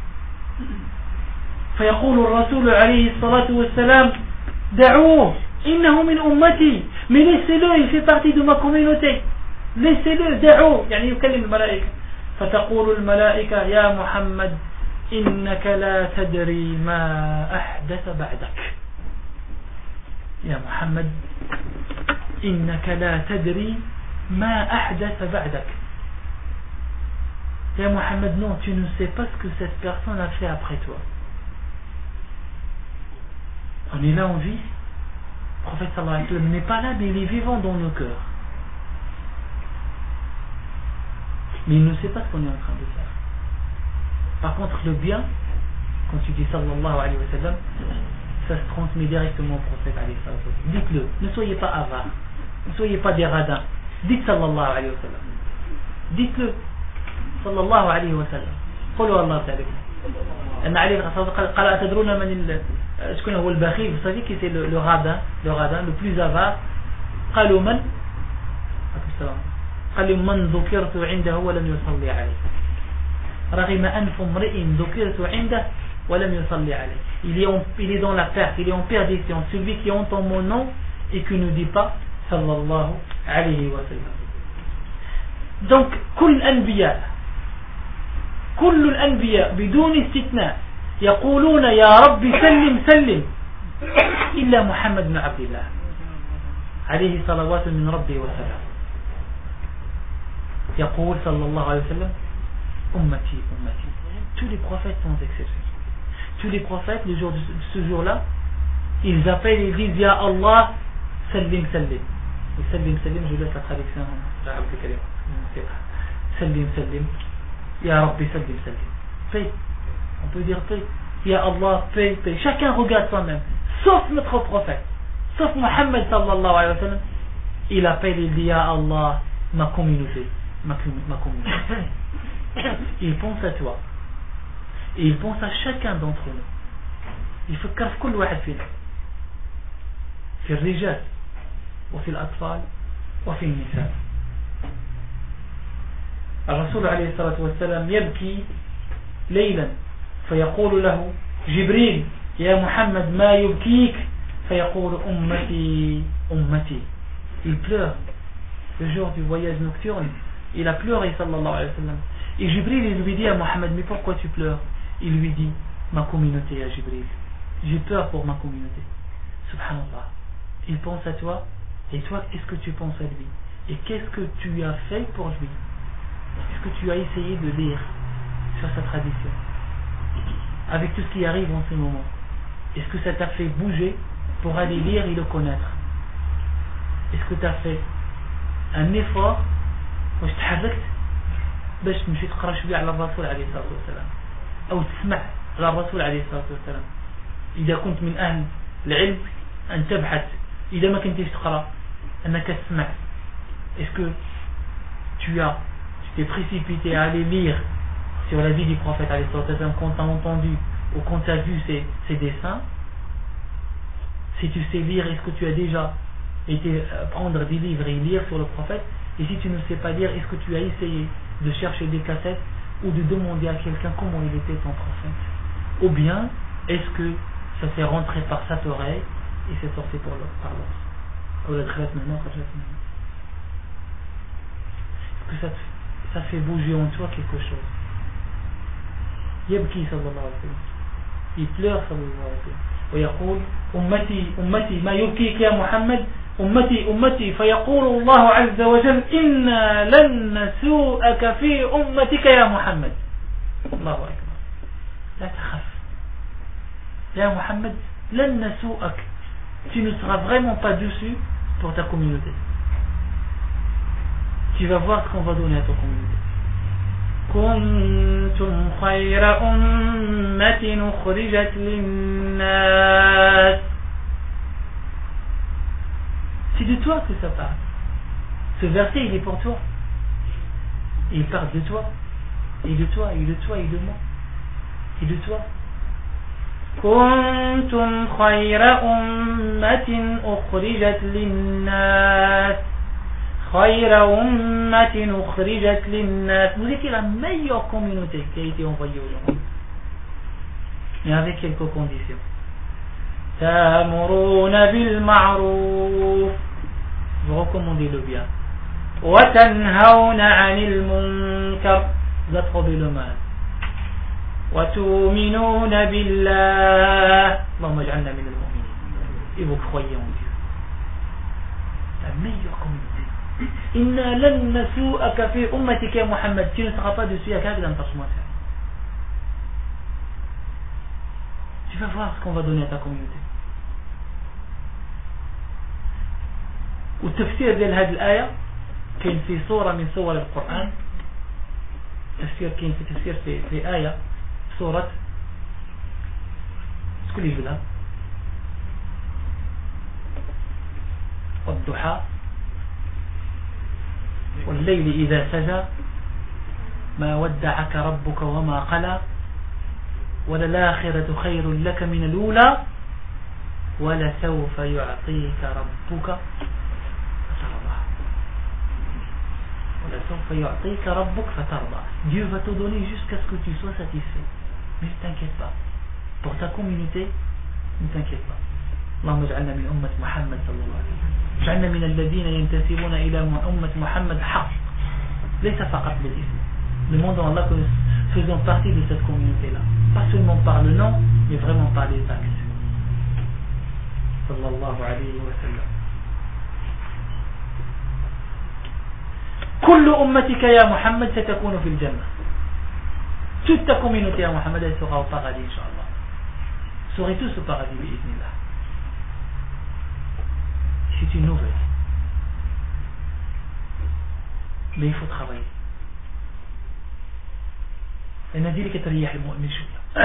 فيقول الرسول عليه الصلاة والسلام دعوه إنه من أمتي. Mais laissez-le, il fait partie de ma communauté. Laissez-le, دعوه يعني يكلم الملائكة. فتقول الملائكة يا محمد إنك لا تدري ما أحدث بعدك. يا محمد إنك لا تدري ما أحدث بعدك. يا محمد, non, tu ne sais pas ce que cette personne a fait après toi. On est là en vie. Le prophète sallallahu alayhi wa sallam n'est pas là, mais il est vivant dans nos cœurs. Mais il ne sait pas ce qu'on est en train de faire. Par contre, le bien, quand tu dis sallallahu alayhi wa sallam, ça se transmet directement au prophète alayhi wa sallam. Dites-le, ne soyez pas avares, ne soyez pas des radins. Dites sallallahu alayhi wa sallam. Dites-le, sallallahu alayhi wa sallam. قولوا الله تعالى. أن عليه قال أتدرون من شكون هو البخيل? Vous savez qui c'est le radin, le plus avare. قالوا من؟ قالوا من ذكرت عنده ولم يصلي عليه. رغم أنف امرئ ذكرت عنده ولم يصلي عليه. Il est dans la perte, il est en perdition, celui qui entend mon nom et qui ne dit pas sallallahu alayhi wa sallam. Donc كل الأنبياء بدون استثناء يقولون يا رب سلم سلم إلا محمد بن عبد الله عليه صلوات من ربي وسلام. يقول صلى الله عليه وسلم أمتي أمتي. Tous les prophètes sans exception, tous les prophètes le jour de ce jour-là, ils appellent et disent Ya Allah sallim sallim. Et sallim sallim, je laisse la traduction sallim sallim. Ya Rabbi sallim sallim. Paix, on peut dire paix. Ya Allah, paix, paix. Chacun regarde soi-même, sauf notre prophète, sauf Muhammad sallallahu alayhi wa sallam. Il appelle, il dit Ya Allah, ma communauté, ma communauté. Il pense à toi et il pense à chacun d'entre nous. Il faut كرف كل واحد فينا في الرجال وفي الأطفال وفي النساء. الرسول عليه الصلاة والسلام يبكي ليلا فيقول له جبريل يا محمد ما يبكيك فيقول أمتي أمتي. Il pleure le jour du voyage nocturne. Il a pleuré sallallahu alayhi wa sallam. Et Jibril il lui dit à Mohammed mais pourquoi tu pleures? Il lui dit ma communauté à Jibril, j'ai peur pour ma communauté. Subhanallah, il pense à toi et toi qu'est-ce que tu penses à lui et qu'est-ce que tu as fait pour lui? Qu'est-ce que tu as essayé de lire sur sa tradition avec tout ce qui arrive en ce moment? Est-ce que ça t'a fait bouger pour aller lire et le connaître? Est-ce que tu as fait un effort واش تحركت باش تمشي تقرا شويه على الرسول عليه الصلاه والسلام او تسمع على الرسول عليه الصلاه والسلام؟ اذا كنت من اهل العلم ان تبحث إذا ما كنتيش تقرأ أنك تسمع. Est-ce que tu t'es précipité à aller lire sur la vie du prophète quand tu as entendu ou quand tu as vu ses dessins? Si tu sais lire, est-ce que tu as déjà été prendre des livres et lire sur le prophète? Et si tu ne sais pas lire, est-ce que tu as essayé de chercher des cassettes ou de demander à quelqu'un comment il était ton prophète? Ou bien est-ce que ça s'est rentré par cette oreille et c'est sorti par l'autre? Est-ce que ça fait bouger en toi quelque chose? يبكي صلى الله عليه وسلم, il pleure صلى الله عليه وسلم ويقول أمتي ما يبكيك يا محمد أمتي فيقول الله عز وجل إنا لن نسوءك في أمتك يا محمد. الله أكبر. لا تخف يا محمد, لن نسوءك, tu ne seras vraiment pas déçu pour ta communauté. Tu vas voir ce qu'on va donner à ta communauté. كنتم خير أمة أخرجت للناس. C'est de toi que ça parle. Ce verset il est pour toi. Il parle de toi. Et de toi, et de toi, et de moi. Et de toi. كنتم خير أمة أخرجت للناس. خير أمة أخرجت للناس. Vous étiez la meilleure communauté qui a été envoyée aujourd'hui. Mais avec quelques conditions. تأمرون بالمعروف. Vous recommandez le bien. وتنهون عن المنكر. Vous approbez le mal. وتؤمنون بالله. اللهم اجعلنا من المؤمنين. Et vous croyez en Dieu. La meilleure communauté. إنا لن نسوءك في أمتك يا محمد. Tu ne seras pas dessus à quelqu'un dans tu vas voir ce qu'on va donner à ta communauté. والتفسير ديال هذه الآية كاين في سورة من سور القرآن. تفسير كاين في تفسير في آية سورة شكون اللي يجبدها؟ والضحى والليل إذا سجى ما ودعك ربك وما قلى وللآخرة خير لك من الأولى ولسوف يعطيك ربك فترضى. ولسوف يعطيك ربك فترضى. Dieu va te donner jusqu'à ce que tu sois satisfait. Mais ne t'inquiète pas. Pour ta communauté, ne t'inquiète pas. اللهم اجعلنا من أمة محمد صلى الله عليه وسلم. اجعلنا من الذين ينتسبون إلى أمة محمد حق. ليس فقط بالاسم. Demandons à Allah que nous faisons partie de cette communauté-là. Pas seulement par le nom, mais vraiment par les actes. صلى الله عليه وسلم. كل أمتك يا محمد ستكون في الجنة. Toute ta communauté à Mohammed elle sera au paradis, Inch'Allah. Serez tous au paradis, bi'idhnillah. C'est une nouvelle. Mais il faut travailler. أنا دي اللي كتريح المؤمن شوية.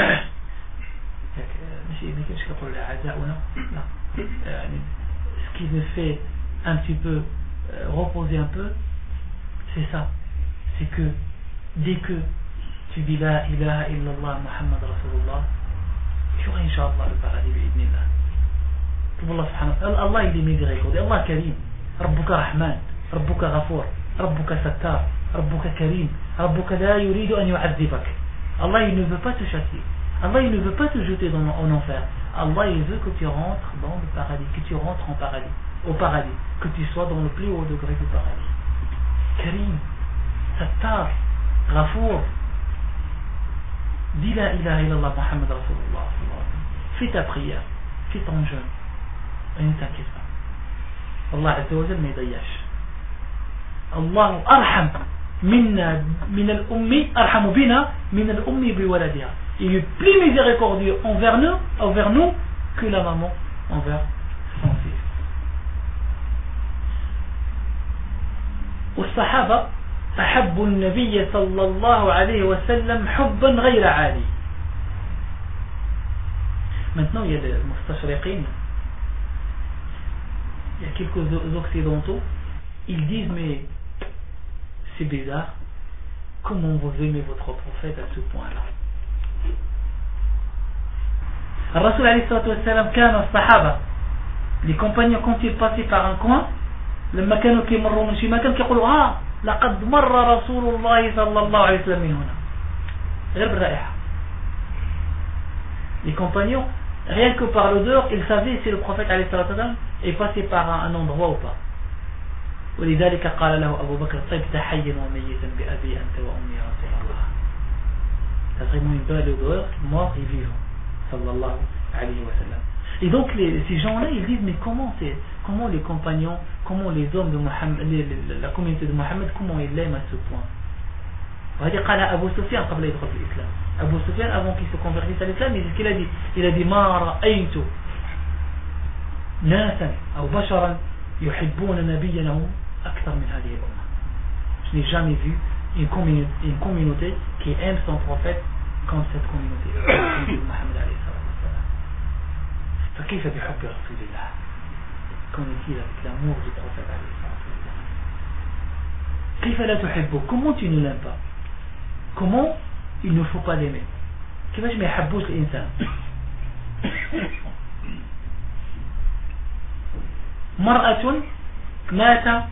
ماشي ما كاينش كنقول أعداؤنا لا يعني ce qui le fait un petit peu reposer un peu c'est ça, c'est que dès que tu dis la ilaha illallah Muhammad Rasulullah tu auras Inch'Allah le paradis bi'idhnillah. Allah subhanahu wa ta'ala, Allah il est miséricordieux, Allah karim, Rabbuka Rahman, Rabbuka Ghafour, Rabbuka Sattar, Rabbuka Karim, Rabbuka la yuridu an yu'adhibak. Allah il ne veut pas te châtier, Allah il ne veut pas te jeter en enfer. Allah il veut que tu rentres dans le paradis, que tu rentres en paradis, au paradis, que tu sois dans le plus haut degré du paradis. Karim, Sattar, Ghafour. Dis la ilaha illallah Muhammad Rasulullah. Fais ta prière, fais ton jeûne. Et ne t'inquiète pas. Allah Azza wa Jal ne يضيعش. الله أرحم منا من الأم أرحم بنا من الأم بولدها. Il est plus miséricordieux envers nous que la maman envers son fils. والصحابة أحبوا النبي صلى الله عليه وسلم حبا غير عالي. Maintenant il y a les mustashriqin il y a quelques occidentaux, ils disent mais c'est bizarre, comment vous aimez votre prophète à ce point-là. Rasul alayhi salatu wassalam, كان الصحابة, les compagnons quand ils passaient par un coin, لما كانوا كيمروا من شي مكان كيقولوا لقد مر رسول الله صلى الله عليه وسلم من هنا, غير بالرائحة. Les compagnons, rien que par l'odeur, ils savaient si le prophète alayhi salatu wassalam est passé par un endroit ou pas. ولذلك قال له أبو بكر طبت حيا وميتا بأبي أنت وأمي يا رسول الله. C'est vraiment une belle odeur, mort et vivant, sallallahu alayhi wa sallam. Et donc ces gens-là, ils disent mais comment les compagnons, comment les hommes de Mohammed, la communauté de Mohammed, comment ils l'aiment à ce point. وهذه قالها أبو سفيان قبل يدخل في الإسلام. Abu Sufyan, avant qu'il se convertisse à l'islam, il dit ce qu'il a dit. Il a dit ما رأيت ناسا أو بشرا يحبون نبينا أكثر من هذه الأمة. Je n'ai jamais vu une communauté qui aime son prophète comme cette communauté de Mohammed alayhi salam. فكيف بحب رسول الله؟ Qu'en est-il avec l'amour du prophète alayhi salam? كيف لا تحبه? Comment tu ne l'aimes pas? Comment il ne faut pas l'aimer? كيفاش ما يحبوش الإنسان؟ مرأة مات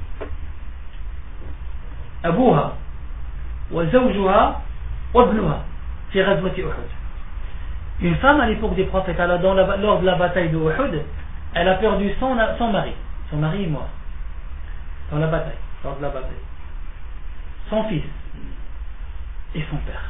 أبوها وزوجها وابنها في غزوة أحد. Une femme à l'époque des prophètes, lors de la bataille de Uhud, elle a perdu son mari. Son mari est mort dans la bataille, lors de la bataille. Son fils et son père.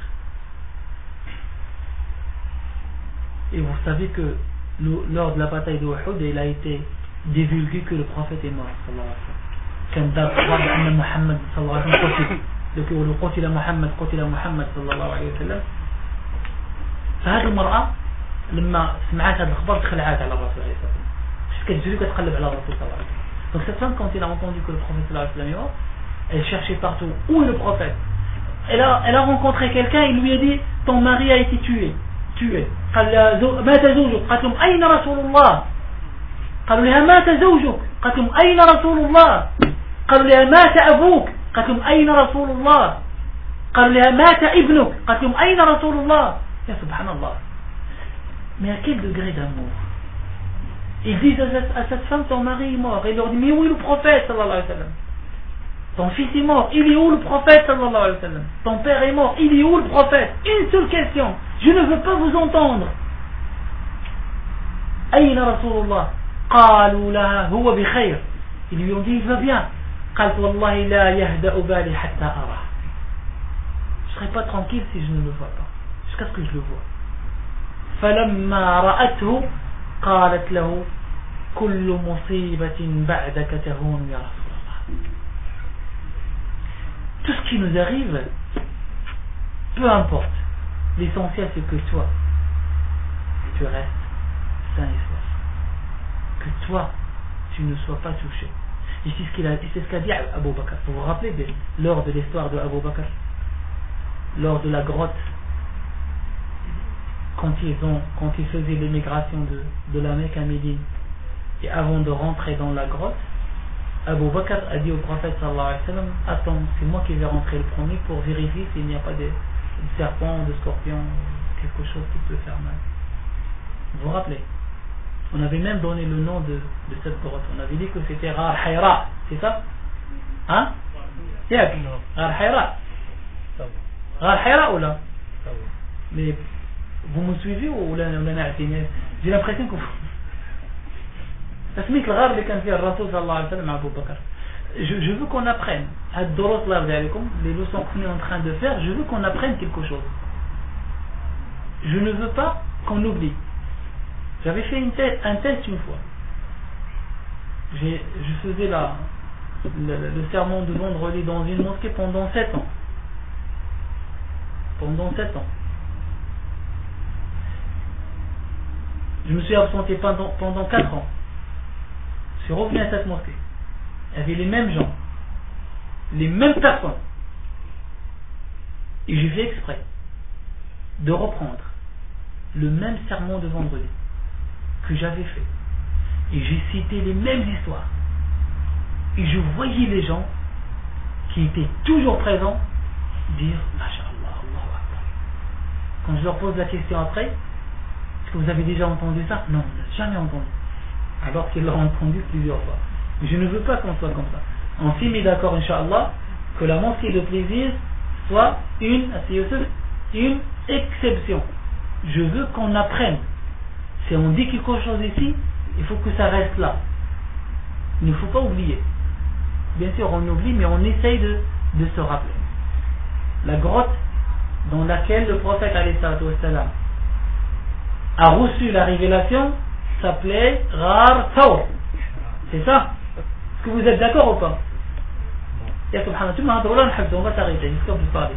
Et vous savez que lors de la bataille de Uhud, il a été divulgué que le prophète est mort. كان دار خبر بأن محمد صلى الله عليه وسلم قتل. يقولوا قتل محمد صلى الله عليه وسلم. فهذه المرأة لما سمعت هذا الخبر تخلعت على الرسول عليه الصلاة والسلام. كتجري كتقلب على الرسول صلى الله عليه وسلم. Donc cette femme, quand elle a entendu que le prophète صلى الله عليه وسلم est mort, elle cherchait partout où est le prophète. Elle a rencontré quelqu'un, il lui a dit ton mari a été tué. قال مات زوجك. قالت لهم أين رسول الله؟ قالوا لها مات زوجك. قالت لهم أين رسول الله؟ قالوا لها مات أبوك. قالت لهم أين رسول الله؟ قالوا لها مات ابنك. قالت لهم أين رسول الله؟ يا سبحان الله. Mais à quel degré d'amour? Ils disent à cette femme ton mari est mort. Et ils leur disent mais où est le prophète sallallahu alayhi wa sallam? Ton fils est mort, il est où le prophète sallallahu alayhi wa sallam? Ton père est mort, il est où le prophète? Une seule question, je ne veux pas vous entendre. أين رسول الله؟ قالوا لها هو بخير. Ils lui ont dit il va bien. قالت والله لا يهدأ بالي حتى أراه. Je ne serai pas tranquille si je ne le vois pas, jusqu'à ce que je le vois. فلما رأته قالت له كل مصيبة بعدك تهون يا رسول الله. Tout ce qui nous arrive, peu importe, l'essentiel c'est que toi, tu restes sain et sauf. Que toi, tu ne sois pas touché. Et c'est ce qu'a dit Abu Bakr. Vous vous rappelez lors de l'histoire de Abu Bakr, lors de la grotte, quand ils faisaient l'émigration de la Mecque à Médine, et avant de rentrer dans la grotte, Abu Bakr a dit au prophète sallallahu alayhi wa sallam attends, c'est moi qui vais rentrer le premier pour vérifier s'il n'y a pas de serpent, de scorpion, quelque chose qui peut faire mal. Vous vous rappelez? On avait même donné le nom de cette grotte. On avait dit que c'était Ghar Hira, c'est ça? Hein? C'est Ghar Hira. Ghar Hira ou là? Mais vous me suivez ou là j'ai l'impression que vous... اسميك الغار اللي كان فيها الرسول صلى الله عليه وسلم مع أبو بكر. Je veux qu'on apprenne à الدروس là les leçons qu'on est en train de faire, je veux qu'on apprenne quelque chose. Je ne veux pas qu'on oublie. J'avais fait un test une fois. Je faisais le sermon de vendredi dans une mosquée pendant 7 ans. Pendant 7 ans. Je me suis absenté pendant 4 ans. Je suis revenu à cette mosquée. Il y avait les mêmes gens, les mêmes personnes. Et j'ai fait exprès de reprendre le même sermon de vendredi que j'avais fait. Et j'ai cité les mêmes histoires. Et je voyais les gens qui étaient toujours présents dire Masha'Allah, Allahu Akbar. Quand je leur pose la question après, est-ce que vous avez déjà entendu ça? Non, jamais entendu. Alors qu'ils l'ont entendu plusieurs fois. Je ne veux pas qu'on soit comme ça. On s'est mis d'accord, Inch'Allah, que la mosquée de plaisir soit une exception. Je veux qu'on apprenne. Si on dit quelque chose ici, il faut que ça reste là. Il ne faut pas oublier. Bien sûr, on oublie, mais on essaye de se rappeler. La grotte dans laquelle le prophète a reçu la révélation s'appelait Ghar Thawr. C'est ça? Est-ce que vous êtes d'accord ou pas? Ya subhanallah, tu m'as dit, on va s'arrêter, stop de parler.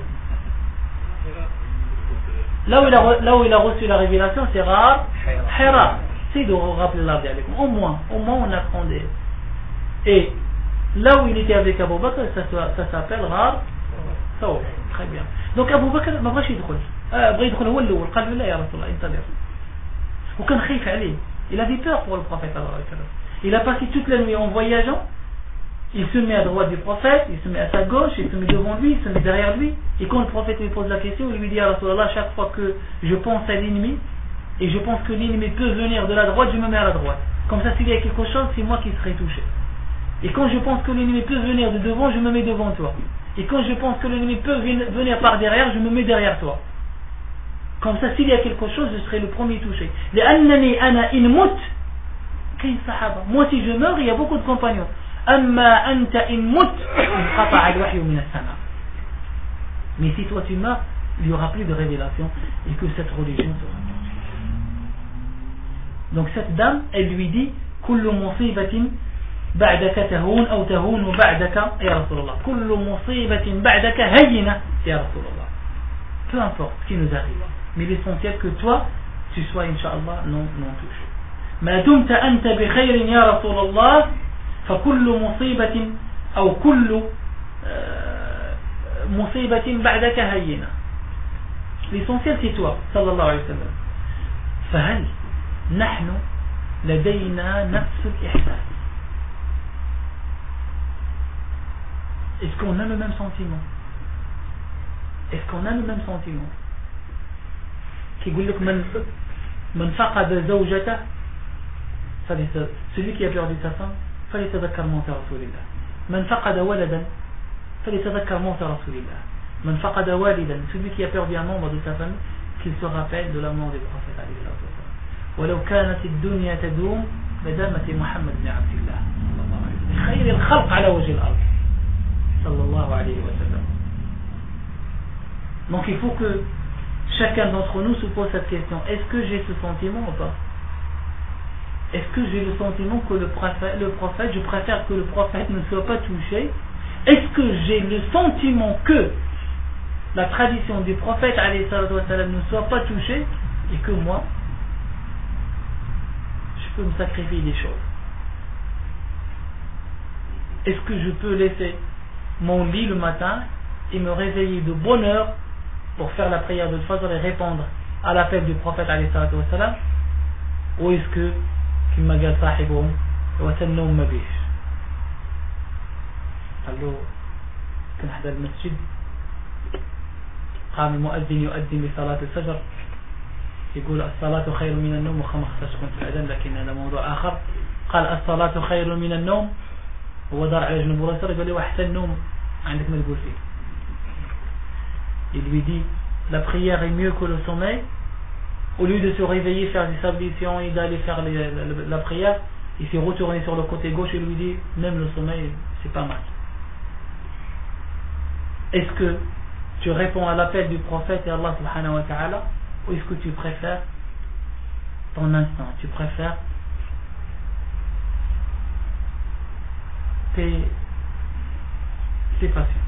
Là où il a reçu la révélation, c'est Ghar Hira. C'est de rappeler l'arbre avec moi. Au moins on apprend des. Et là où il était avec Abu Bakr, ça s'appelle Ghar Thawr. Très bien. Donc Abu Bakr ما بغاش يدخل. بغى يدخل هو الأول. قال له لا يا رسول الله انتظر. وكان خايف عليه. Il avait peur pour le prophète. Il a passé toute la nuit en voyageant. Il se met à droite du prophète, il se met à sa gauche, il se met devant lui, il se met derrière lui. Et quand le prophète lui pose la question, il lui dit à Rasulallah, chaque fois que je pense à l'ennemi, et je pense que l'ennemi peut venir de la droite, je me mets à la droite. Comme ça, s'il y a quelque chose, c'est moi qui serai touché. Et quand je pense que l'ennemi peut venir de devant, je me mets devant toi. Et quand je pense que l'ennemi peut venir par derrière, je me mets derrière toi. Comme ça, s'il y a quelque chose, je serai le premier touché. Moi, si je meurs, il y a beaucoup de compagnons. Mais si toi tu meurs, il n'y aura plus de révélation et que cette religion sera perdue. Donc cette dame, elle lui dit كل مصيبة بعدك تهون أو تهون بعدك يا رسول الله كل مصيبة بعدك هينة يا رسول الله. Peu importe ce qui nous arrive, mais l'essentiel que toi tu sois Inch'Allah non touché. ما دمت أنت بخير يا رسول الله فكل مصيبة أو كل مصيبة بعدك هينة. L'essentiel c'est toi صلى الله عليه وسلم. فهل نحن لدينا نفس الإحساس؟ Est-ce qu'on a le même sentiment? Est-ce qu'on a le même sentiment? Qui dit que من فقد زوجته celui qui a perdu sa femme فليتذكر موت رسول الله. من فقد ولدا فليتذكر موت رسول الله. من فقد والدا, celui qui a perdu un membre de sa famille, qu'il se rappelle de la mort du prophète عليه الصلاة والسلام. ولو كانت الدنيا تدوم لدامت محمد بن عبد الله صلى الله عليه وسلم خير الخلق على وجه الأرض صلى الله عليه وسلم. Donc il faut que chacun d'entre nous se pose cette question. Est-ce que j'ai ce sentiment ou pas? Est-ce que j'ai le sentiment que le prophète, je préfère que le prophète ne soit pas touché? Est-ce que j'ai le sentiment que la tradition du prophète alayhi salatu wa salam ne soit pas touchée et que moi je peux me sacrifier des choses? Est-ce que je peux laisser mon lit le matin et me réveiller de bonne heure pour faire la prière de Fajr et répondre à l'appel du prophète alayhi salatu wa salam? Ou est-ce que كما قال صاحبهم وتنوم ما بيش؟ قال له كان حدا المسجد قام المؤذن يؤذن لصلاة الفجر يقول الصلاة خير من النوم وخمس تشكن في الأذان لكن هذا موضوع آخر. قال الصلاة خير من النوم هو دار على جنب راسه قال له وحتى النوم عندك ما تقول فيه. Il lui dit la prière est mieux que le sommeil. Au lieu de se réveiller, faire des ablutions et d'aller faire la prière, il s'est retourné sur le côté gauche et lui dit même le sommeil c'est pas mal. Est-ce que tu réponds à l'appel du prophète et Allah subhanahu wa ta'ala, ou est-ce que tu préfères ton instinct, tu préfères tes passions?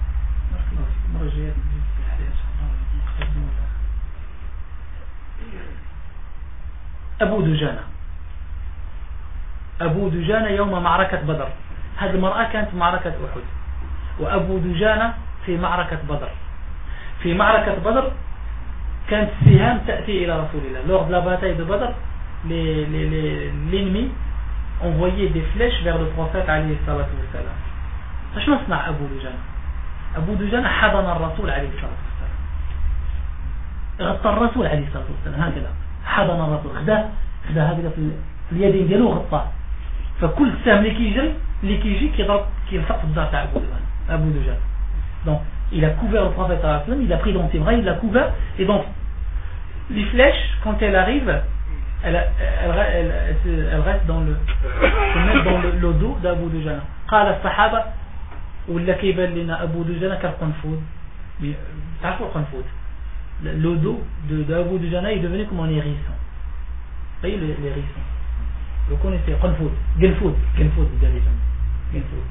أبو دجانة يوم معركة بدر. هذه المرأة كانت معركة أحد، وأبو دجانة في معركة بدر. في معركة بدر كانت السهام تأتي إلى رسول الله. Lors de la bataille de Badr, l'ennemi envoyer des flèches vers le prophète عليه الصلاة والسلام. فشنو صنع أبو دجانة؟ أبو دجانة حضن الرسول عليه الصلاة والسلام، غطى الرسول عليه الصلاة والسلام هكذا، حضن الرسول، خداه هكذا في اليدين ديالو غطاه. فكل سهم اللي كيجي كيلصق في الدار تاع أبو دجانة. Donc il a couvert le prophète sallallahu alayhi wa sallam, il a pris dans ses bras, il l'a couvert, et donc les flèches quand elles arrivent elles restent dans le dos d'Abu Dujana. قال الصحابة ولا كيبان لنا أبو دجانة كالقنفذ. تعرفوا القنفذ؟ Le dos d'Abu Dujana est devenu comme un hérisson. Vous voyez les hérissons? Vous connaissez قنفذ قنفذ قنفذ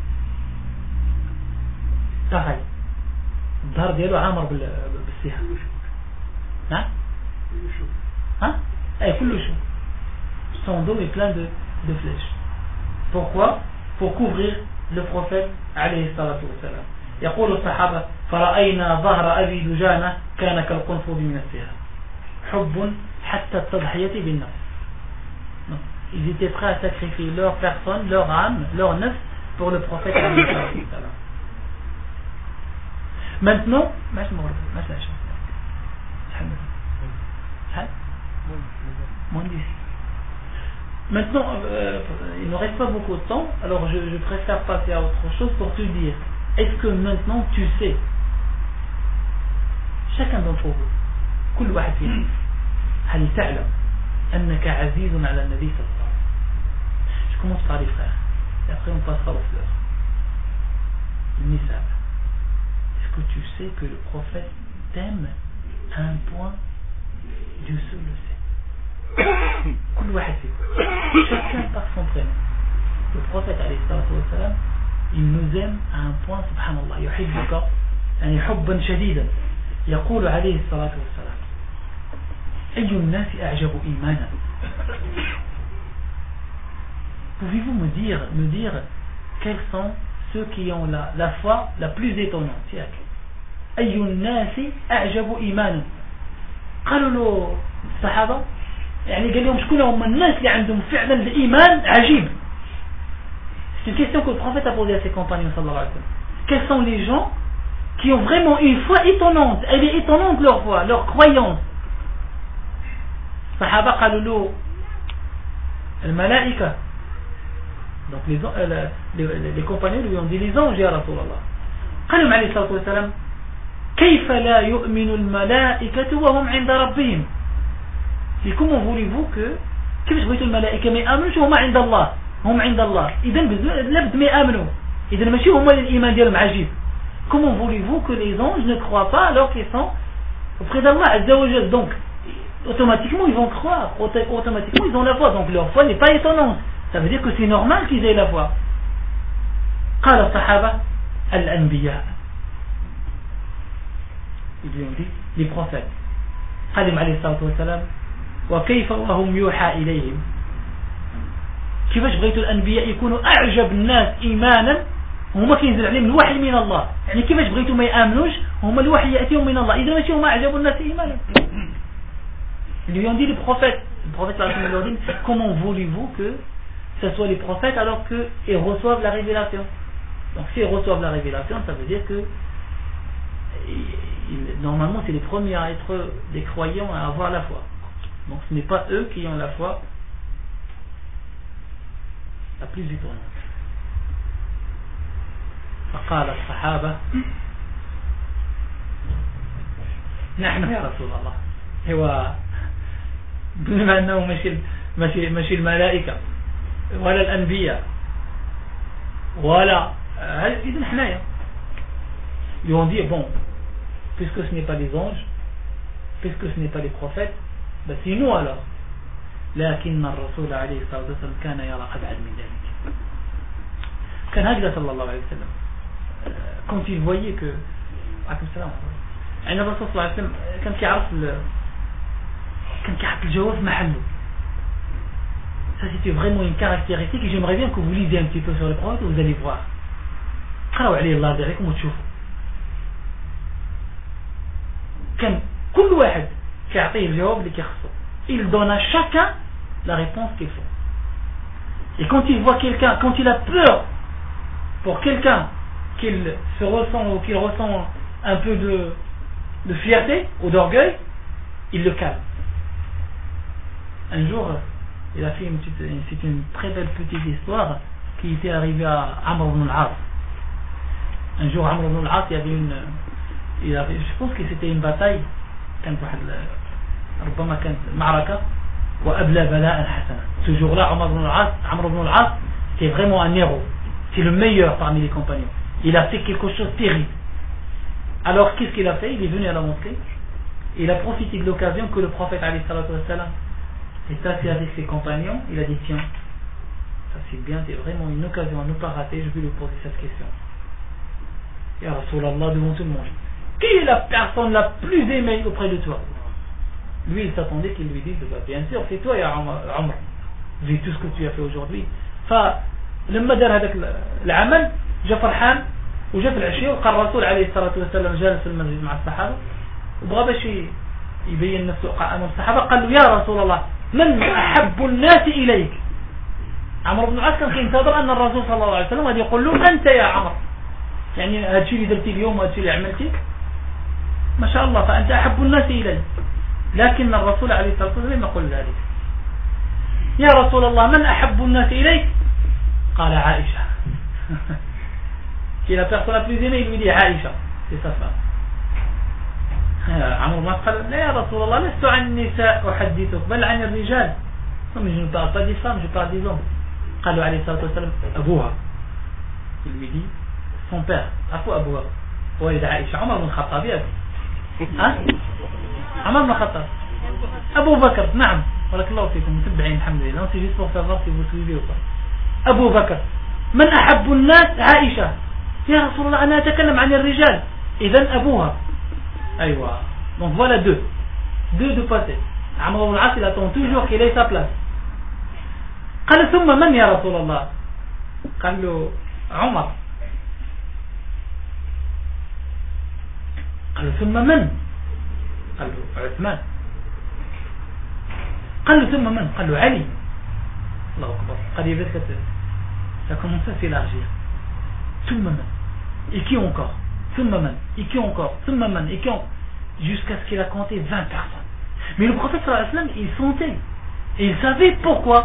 pareil. الظهر ديالو عامر بالسهام. نعم؟ ها؟ أي كله شو. Son dos est plein de flèches. Pourquoi? Pour couvrir le prophète عليه الصلاة والسلام. يقول الصحابة فرأينا ظهر أبي دجانة كان كالقنفذ من السهام حب حتى التضحية بالنفس. Ils étaient prêts à sacrifier leur personne, leur âme, leur nefs pour le prophète عليه الصلاة والسلام. Maintenant, maintenant il ne reste pas beaucoup de temps, alors je préfère passer à autre chose pour te dire, est-ce que maintenant tu sais, chacun d'entre vous, كل واحد فينا هل تعلم أنك عزيز على النبي صلى الله عليه وسلم. Je commence par les frères et après on passera aux fleurs. Nisab, est-ce que tu sais que le prophète t'aime à un point Dieu seul le sait. كل واحد فيكم, chacun par son prénom. Le prophète عليه الصلاة والسلام, il nous aime à un point, subhanallah, يحبك يعني حبا شديدا. يقول عليه الصلاة والسلام أي الناس أعجب إيمانا. Pouvez-vous me dire quels sont ceux qui ont la foi la plus étonnante? أي الناس أعجب إيمانا. قالوا له الصحابة يعني قال لهم شكون هم الناس اللي عندهم فعلا الإيمان عجيب. C'est une question que le prophète a posée à ses compagnons sallallahu alayhi wa sallam. Quels sont les gens qui ont vraiment une foi étonnante? Elle est étonnante leur foi, leur croyance. الصحابة قالوا له الملائكة. Donc les compagnons lui ont dit les anges يا رسول الله. قال لهم عليه الصلاة والسلام كيف لا يؤمن الملائكة وهم عند ربهم. Et comment voulez-vous que كيفاش بغيتوا الملائكة ما يآمنوش وهم عند الله؟ هم عند الله. إذا لابد ما يآمنوا. إذا ماشي هما الإيمان ديالهم عجيب. Comment voulez-vous que les anges ne croient pas alors qu'ils sont auprès d'Allah Azza wa Jal? Donc automatiquement ils vont croire, automatiquement ils ont la foi. Donc leur foi n'est pas étonnante. Ça veut dire que c'est normal qu'ils aient la foi. قال الصحابة الأنبياء. Ils lui ont dit les prophètes. قال عليه الصلاة والسلام وكيف وهم يوحى إليهم. كيفاش بغيتوا الأنبياء يكونوا أعجب الناس إيمانا وهما كينزل عليهم الوحي من الله؟ يعني كيفاش بغيتوا ما يآمنوش وهما الوحي يأتيهم من الله؟ إذا ماشي هما أعجب الناس إيمانا. Ils lui ont dit les prophètes. Le prophète leur dit comment voulez-vous que ce soit les prophètes alors qu'ils reçoivent la révélation? Donc s'ils reçoivent la révélation, ça veut dire que normalement c'est les premiers à être des croyants, à avoir la foi. Donc ce n'est pas eux qui ont la foi la plus étonnante. فقال الصحابة نحن يا رسول الله. هو بما أنه ماشي الملائكة ولا الأنبياء ولا إذن حنايا. Ils ont dit bon, puisque ce n'est pas les anges, puisque ce n'est pas les prophètes, ben c'est nous alors. لكن الرسول عليه الصلاة والسلام كان يرى أبعد من ذلك. كان هكذا صلى الله عليه وسلم quand il voyait que عليكم السلام يعني الرسول صلى الله عليه وسلم كان كيعرف الجواب في محله. Ça c'était vraiment une caractéristique et j'aimerais bien que vous lisiez un petit peu sur le prophète, vous allez voir. قرأوا عليه الله يرضي عليكم وتشوفوا. كان كل واحد كيعطيه الجواب اللي كيخصو. Il donne à chacun la réponse qu'il faut. Et quand il voit quelqu'un, quand il a peur pour quelqu'un qu'il ressent un peu de fierté ou d'orgueil, il le calme. Un jour, il a fait c'est une très belle petite histoire qui était arrivée à Amr ibn al-As. Un jour, Amr ibn al-As, je pense que c'était une bataille, ربما كانت معركة وأبلى بلاء حسنا. Ce jour-là, Amr ibn al-As, c'est vraiment un héros, c'est le meilleur parmi les compagnons. Il a fait quelque chose de terrible. Alors qu'est-ce qu'il a fait? Il est venu à la mosquée, il a profité de l'occasion que le prophète alayhi salatu wassalam est assis avec ses compagnons. Il a dit tiens, ça c'est bien, c'est vraiment une occasion à ne pas rater, je vais lui poser cette question. Ya Rasulallah, devant tout le monde, qui est la personne la plus aimée auprès de toi? Lui il s'attendait qu'il lui dise bien sûr c'est toi ya Amr, vu tout ce que tu as fait aujourd'hui. فلما دار هذاك العمل جاء فرحان وجاء في العشيه وقال الرسول عليه الصلاه والسلام جالس في المسجد مع الصحابه وبغى باش يبين نفسه امام الصحابه قال له يا رسول الله من احب الناس اليك. عمرو بن العاص كان ينتظر ان الرسول صلى الله عليه وسلم غادي يقول له انت يا عمرو، يعني هذا الشيء اللي درتي اليوم وهذا الشيء اللي عملتي ما شاء الله فانت احب الناس الي. لكن الرسول عليه الصلاه والسلام يقول ذلك يا رسول الله من احب الناس اليك؟ قال عائشه. Qui est la personne la plus aimée, il lui dit Aïcha, c'est sa femme. Amr ibn al-As قال لا يا رسول الله لست عن النساء أحدثك بل عن الرجال. Non mais je ne parle pas des femmes, je parle des hommes. قال له عليه الصلاة والسلام أبوها. Il lui dit son père, أبوها والد عائشة عمر بن الخطاب يا أبي. عمر بن الخطاب أبو بكر نعم بارك الله فيكم متبعين الحمد لله. C'est juste pour savoir si vous suivez ou pas. أبو بكر من أحب الناس عائشة. يا رسول الله أنا أتكلم عن الرجال إذن أبوها. أيوة donc voilà deux de passé. عمرو بن العاص il attend toujours qu'il ait sa place. قال ثم من يا رسول الله؟ قال له عمر. قال له ثم من؟ قال له عثمان. قال له ثم من؟ قال له علي. الله أكبر. قريبا ça commence à s'élargir. ثم من et qui encore ثم من et qui encore ثم من et qui encore jusqu'à ce qu'il a compté 20 personnes. Mais le prophète sallallahu alayhi wa sallam il sentait et il savait pourquoi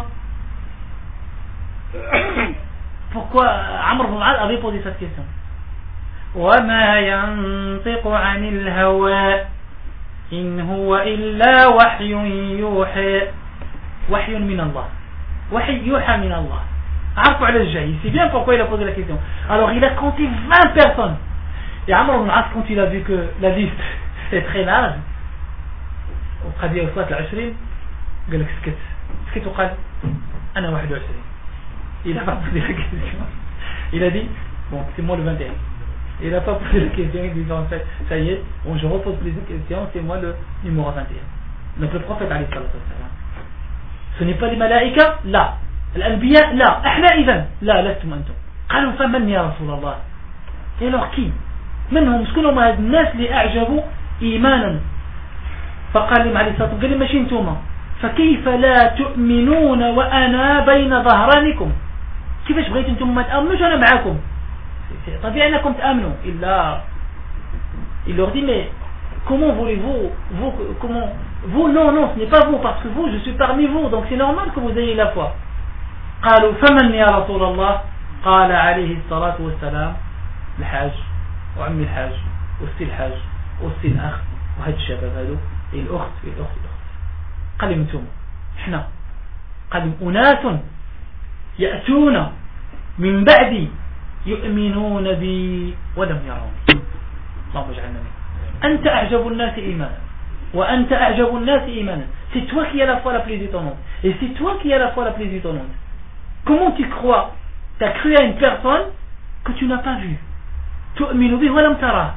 Amr ibn al-As avait posé cette question. وما ينطق عن الهوى إن هو إلا وحي يوحى. وحي من الله. وحي يوحى من الله. C'est bien pourquoi il a posé la question. Alors il a compté 20 personnes. Et Amr ibn al-As quand il a vu que la liste est très large, وقد يوصلت ل20 قال لك سكت وقال أنا 21. Il n'a pas posé la question. Il a dit bon c'est moi le 21. Il n'a pas posé la question. Il dit en fait ça y est bon je repose plus de questions, c'est moi le numéro 21. Donc le prophète alayhi salatu wassalam, ce n'est pas les malaïka là, الأنبياء لا احنا إذن لا لستم أنتم. قالوا فمن يا رسول الله؟ et alors qui من هم شكون هما هاد الناس اللي أعجبوا إيمانا؟ فقال لهم عليه الصلاة والسلام قال لي ماشي انتوما فكيف لا تؤمنون وأنا بين ظهرانكم؟ كيفاش بغيتوا انتم ما تآمنوش أنا معاكم؟ طبيعي أنكم تآمنوا. إلا il leur dit mais comment voulez-vous comment vous non ce n'est pas vous parce que vous je suis parmi vous donc c'est normal que vous ayez la foi. قالوا فمن يا رسول الله؟ قال عليه الصلاة والسلام الحاج وعمي الحاج والسي الحاج والسي الأخ وهاد الشباب هادو الأخت قال لهم انتم احنا قال لهم أناس يأتون من بعدي يؤمنون بي ولم يرون. اللهم اجعلنا منهم. أنت أعجب الناس إيمانا وأنت أعجب الناس إيمانا. C'est toi qui as la foi la plus étonnante et c'est toi qui as la foi la plus étonnante. Comment tu crois? Tu as cru à une personne que tu n'as pas vue. تؤمن به ولم تراه.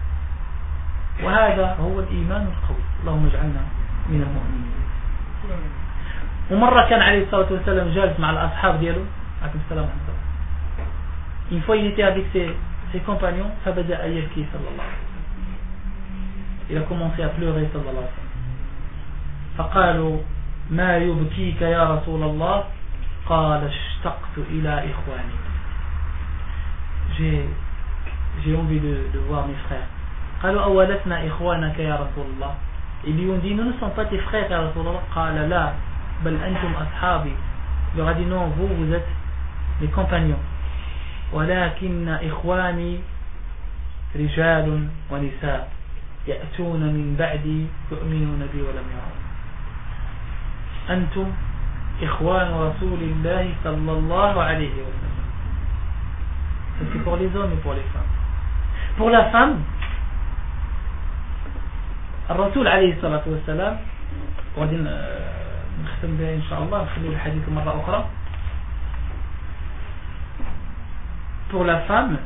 وهذا هو الإيمان القوي. اللهم اجعلنا من المؤمنين. ومرة كان عليه الصلاة والسلام جالس مع الأصحاب ديالو عليكم السلام ورحمة الله. Une fois il était avec ses compagnons فبدأ يبكي صلى الله عليه وسلم. Il a commencé à pleurer صلى الله عليه وسلم. فقالوا ما يبكيك يا رسول الله؟ قال اشتقت إلى إخواني. J'ai envie de voir mes frères. قالوا أولسنا إخوانك يا رسول الله. Ils lui ont dit nous ne sommes pas tes frères يا رسول الله. قال لا بل أنتم أصحابي. Il leur a dit non, vous êtes mes compagnons. ولكن إخواني رجال ونساء يأتون من بعدي يؤمنون بي ولم يرون. أنتم إخوان رسول الله صلى الله عليه وسلم. C'est pour les hommes et pour les femmes. Pour la femme, الرسول عليه الصلاة والسلام وبعدين نختم بها إن شاء الله نخلي الحديث مرة أخرى. Pour la femme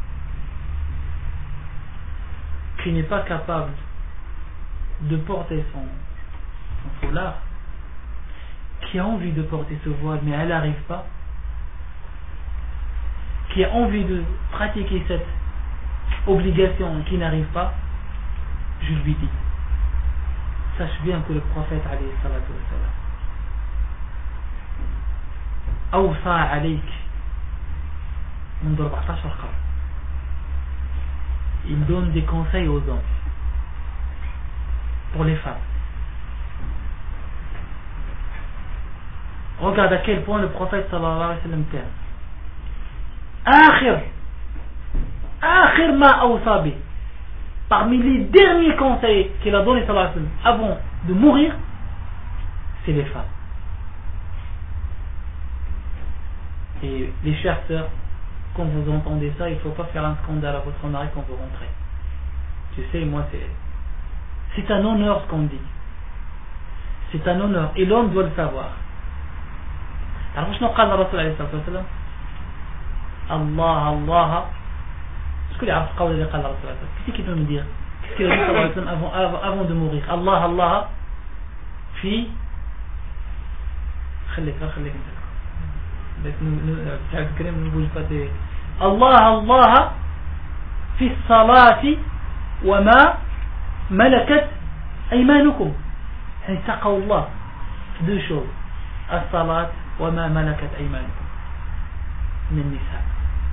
qui n'est pas capable de porter son foulard, qui a envie de porter ce voile mais elle n'arrive pas, qui a envie de pratiquer cette obligation qui n'arrive pas, je lui dis, sache bien que le prophète alayhi salatu wassalam awsa alayk منذ 14 قرن. Il donne des conseils aux hommes pour les femmes. Regarde à quel point le prophète sallallahu alayhi wa sallam t'aime. آخر ما أوصى به, parmi les derniers conseils qu'il a donné sallallahu alayhi wa sallam avant de mourir, c'est les femmes. Et les chères sœurs, quand vous entendez ça, il ne faut pas faire un scandale à votre mari quand vous rentrez. Tu sais, moi c'est un honneur ce qu'on dit. C'est un honneur et l'homme doit le savoir. Alors je n'en parle Rasul alayhi sallam Allah Allah. Est-ce que les Arabes قول اللي قال Rasul alayhi qu'est-ce qu'il peut me dire? Qu'est-ce qu'il a dit sallallahu alayhi wa sallam avant de mourir? Allah Allah fi خليك الله الله في الصلاة وما ملكت أيمانكم. يعني تقوا الله في deux choses, الصلاة وما ملكت أيمانكم من النساء.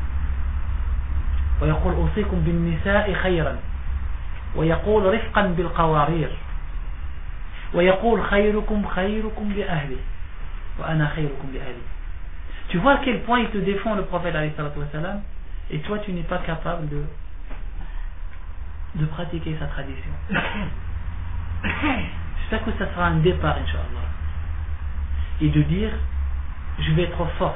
ويقول أوصيكم بالنساء خيرا, ويقول رفقا بالقوارير, ويقول خيركم خيركم لأهله وأنا خيركم لأهلي. Tu vois à quel point il te défend le prophète alayhi salatu wassalam, et toi tu n'es pas capable de pratiquer sa tradition. J'espère que ça sera un départ Inch'Allah, et de dire je vais être forte.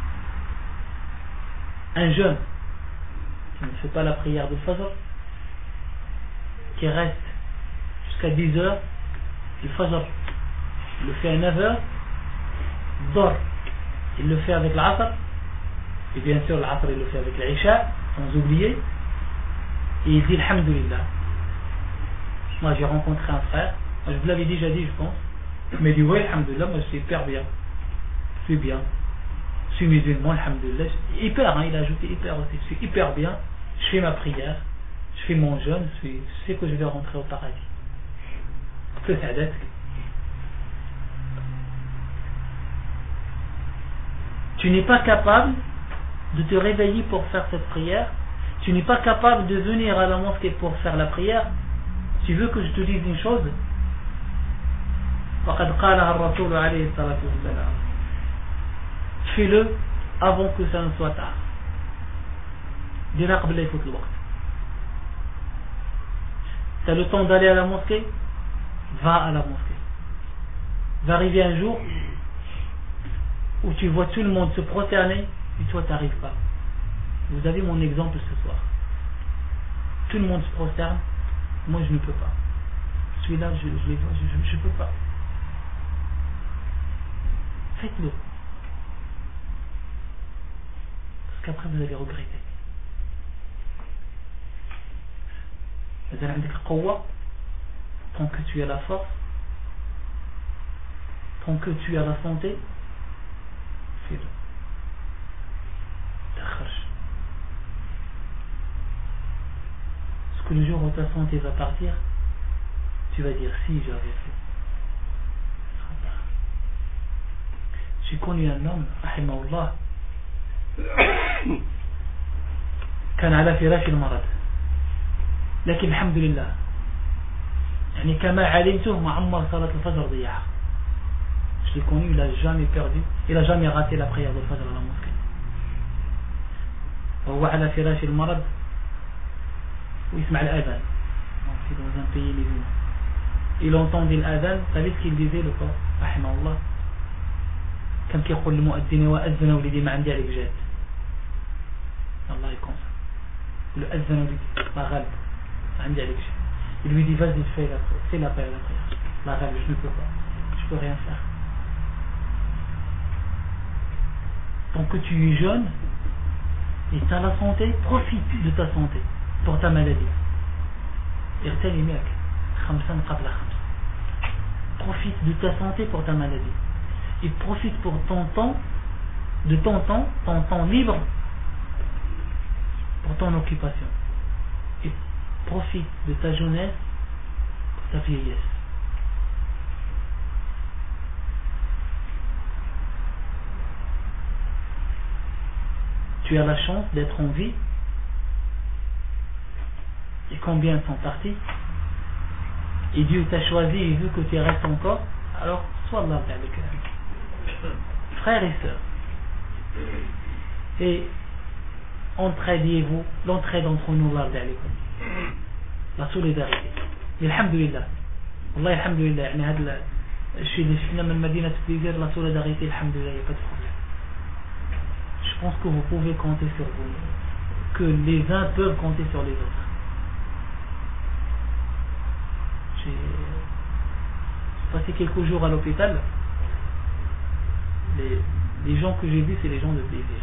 Un jeune qui ne fait pas la prière de Fajr, qui reste jusqu'à 10 heures, le Fajr il le fait à 9 heures, dort, il le fait avec l'Asr, et bien sûr l'Asr il le fait avec l'Isha, sans oublier, et il dit Alhamdulillah. Moi j'ai rencontré un frère, je vous l'avais déjà dit je pense, mais il dit oui Alhamdulillah, moi je suis hyper bien, je suis bien, je suis musulman Alhamdulillah, hyper, il a ajouté hyper aussi, je suis hyper bien, je fais ma prière, je fais mon jeûne, je sais que je vais rentrer au paradis. Que ça d'être. Tu n'es pas capable de te réveiller pour faire cette prière, tu n'es pas capable de venir à la mosquée pour faire la prière. Tu veux que je te dise une chose? فقد قالها الرسول عليه الصلاة والسلام. Fais-le avant que ça ne soit tard. Dina قبل يفوت الوقت. Tu as le temps d'aller à la mosquée? Va à la mosquée. Va arriver un jour où tu vois tout le monde se prosterner et toi tu n'arrives pas. Vous avez mon exemple ce soir. Tout le monde se prosterne, moi je ne peux pas. Celui-là je ne peux pas. Faites-le. Parce qu'après vous allez regretter. Tant que tu as la force, tant que tu as la santé, fais-le. Parce que le jour où ta santé va partir, tu vas dire si j'avais fait. J'ai connu un homme, rahimahullah, كان على فراش المرض لكن الحمد لله يعني كما علمته معمر صلاة الفجر ضيعها. Je l'ai connu, il a jamais perdu, il a jamais raté la prière de Fajr à la mosquée. وهو على فراش المرض ويسمع الأذان. C'est dans un pays musulman. Il entendait l'adhan, vous savez ce qu'il disait le corps, rahimahullah, كان كيقول المؤذن وأذن ولدي ما عندي عليك جاد. الله يكون le أذن ولدي ما غالب ما عندي عليك جاد. Il lui dit vas-y fais la prière, la غالب je ne peux pas, je peux rien faire. Tant que tu es jeune et tu as la santé, profite de ta santé pour ta maladie. اغتني معك 5 قبل 5. Profite de ta santé pour ta maladie. Et profite pour ton temps, ton temps libre pour ton occupation. Et profite de ta jeunesse pour ta vieillesse. Tu as la chance d'être en vie. Et combien sont partis? Et Dieu t'a choisi et vu que tu restes encore, alors sois là avec eux. Frères et sœurs, et entraidez-vous, l'entraide entre nous, la solidarité. Alhamdulillah, Allah alhamdulillah, يعني هذا الشيء اللي شفنا من مدينة بليزير, la solidarité, alhamdulillah, il n'y a pas de problème. Je pense que vous pouvez compter sur vous, que les uns peuvent compter sur les autres. J'ai passé quelques jours à l'hôpital. Les gens que j'ai vus, c'est les gens de plaisir,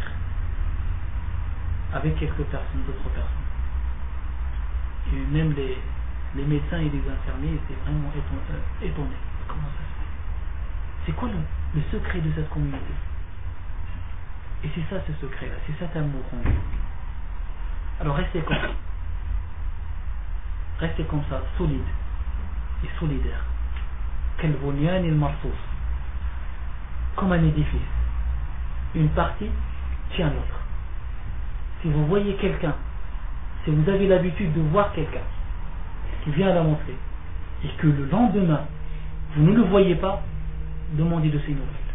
avec quelques personnes, d'autres personnes. Et même les médecins et les infirmiers étaient vraiment étonnés. Comment ça se fait? C'est quoi le secret de cette communauté? Et c'est ça, ce secret-là, c'est cet amour qu'on veut. Alors restez comme ça. Restez comme ça, solide et solidaire. كالبنيان المرصوص, comme un édifice. Une partie tient l'autre. Si vous voyez quelqu'un, si vous avez l'habitude de voir quelqu'un qui vient à la mosquée et que le lendemain vous ne le voyez pas, demandez de ses nouvelles.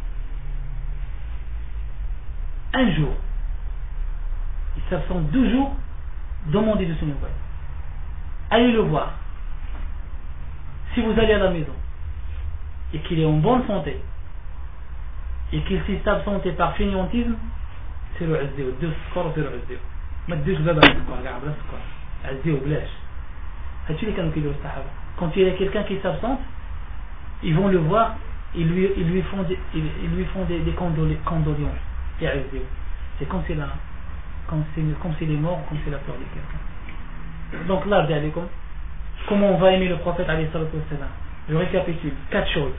Un jour, il s'absente 2 jours, demandez de ses nouvelles. Allez le voir. Si vous allez à la maison et qu'il est en bonne santé et qu'il s'est absenté par fainéantisme, c'est le عزيو, 2 سكر c'est le عزيو. ما تديش بابا السكر, قاعد بلا سكر. عزيو بلاش. هادشي اللي كانوا كيديروا الصحابة. Quand il y a quelqu'un qui s'absente, ils vont le voir, ils lui font des condoléances. Et عزيو. C'est comme s'il est mort, comme s'il a perdu quelqu'un. Donc là, regardez comment on va aimer le prophète alayhi salatu wassalam. Je récapitule 4 choses.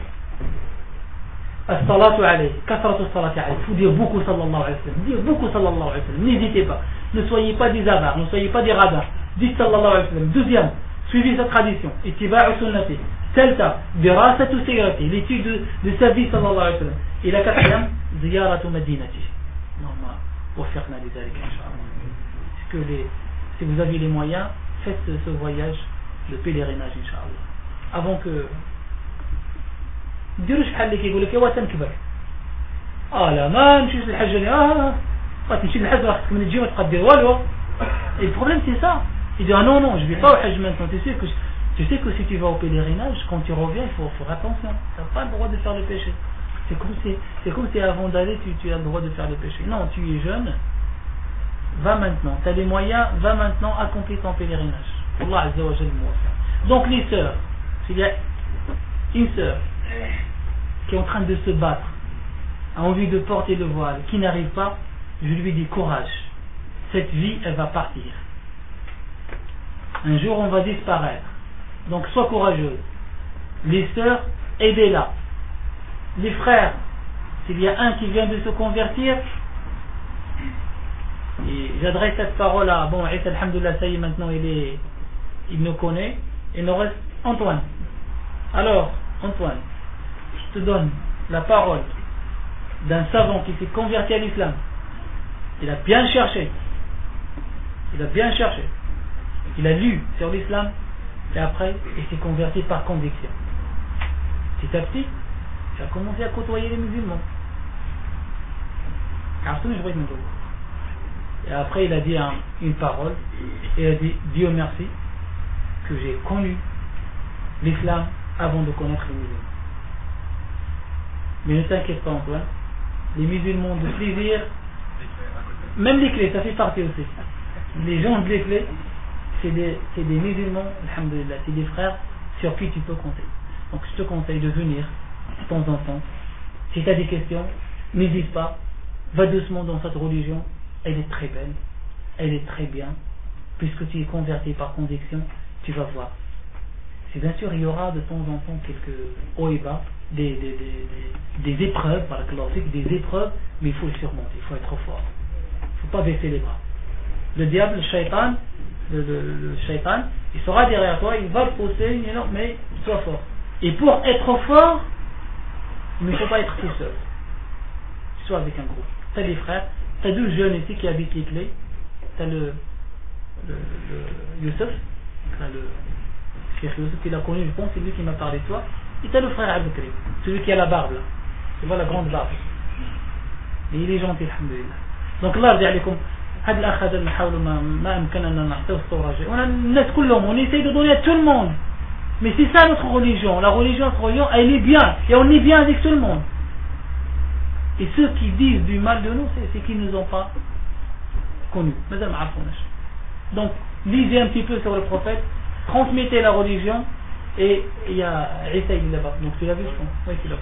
As-salatu alayhi, kathratu as-salati alayhi. Il faut dire beaucoup sallallahu alayhi wa sallam. Dire beaucoup sallallahu alayhi wa sallam. N'hésitez pas. Ne soyez pas des avares, ne soyez pas des radins. Dites sallallahu alayhi wa sallam. Deuxième, suivez sa tradition. Ittiba'u sunnati. Thalta, dirasatu sirati. L'étude de sa vie sallallahu alayhi wa sallam. Et la quatrième, ziyaratu madinati. Allahumma waffiqna li dhalika inshallah. Si vous avez les moyens, faites ce voyage de pèlerinage inshallah. Avant que ديروش بحال اللي كيقول لك ايوا تنكبر لا ما نمشيش للحج تمشي للحج راه خصك من تجي ما تبقى دير والو. Et le problème c'est ça, il dit non je vais pas au hajj maintenant. Tu sais que si tu vas au pèlerinage, quand tu reviens il faut faire attention, tu n'as pas le droit de faire le péché. C'est comme si avant d'aller tu as le droit de faire le péché. Non, tu es jeune, va maintenant, tu as les moyens, va maintenant accomplir ton pèlerinage. Allah Azza wa Jalla muwaffiq. Donc les sœurs, s'il y a une sœur qui est en train de se battre, a envie de porter le voile, qui n'arrive pas, je lui dis courage, cette vie elle va partir, un jour on va disparaître, donc sois courageuse. Les sœurs, aidez-la. Les frères, s'il y a un qui vient de se convertir, et j'adresse cette parole à Issa alhamdoulilah, ça y est, maintenant il nous connaît, il nous reste Antoine. Alors Antoine, je te donne la parole d'un savant qui s'est converti à l'islam. Il a bien cherché. Il a bien cherché. Il a lu sur l'islam et après il s'est converti par conviction. Petit à petit, il a commencé à côtoyer les musulmans. Et après il a dit une parole et il a dit Dieu merci que j'ai connu l'islam avant de connaître les musulmans. Mais ne t'inquiète pas Antoine, les musulmans de plaisir, même les clés, ça fait partie aussi. Les gens de les clés, c'est des musulmans, alhamdoulilah, c'est des frères sur qui tu peux compter. Donc je te conseille de venir de temps en temps. Si tu as des questions, n'hésite pas, va doucement dans cette religion, elle est très belle, elle est très bien, puisque tu es converti par conviction, tu vas voir. C'est bien sûr, il y aura de temps en temps quelques hauts et bas, des épreuves, des épreuves, mais il faut le surmonter, il faut être fort. Il ne faut pas baisser les bras. Le diable, le shaitan, il sera derrière toi, il va te pousser, mais sois fort. Et pour être fort, il ne faut pas être tout seul. Sois avec un groupe. Tu as des frères, tu as 12 jeunes ici qui habitent les clés. Tu as le Youssef, le Cheikh Youssef, il a connu, je pense, c'est lui qui m'a parlé de toi. Et tu as le frère Abdelkrim, celui qui a la barbe là. Tu vois la grande barbe. Et il est gentil, alhamdoulilah. Donc là, je dis هذا الأخ هذا نحاول ما أمكننا نعطيه الصورة الناس كلهم on essaie de donner à tout le monde, mais c'est ça notre religion. La religion, notre religion, elle est bien et on est bien avec tout le monde. Et ceux qui disent du mal de nous, c'est qu'ils ne nous ont pas connus. Donc lisez un petit peu sur le prophète, transmettez la religion. Et il y a Isa il est là-bas, donc tu l'as vu, je pense. Oui, tu l'as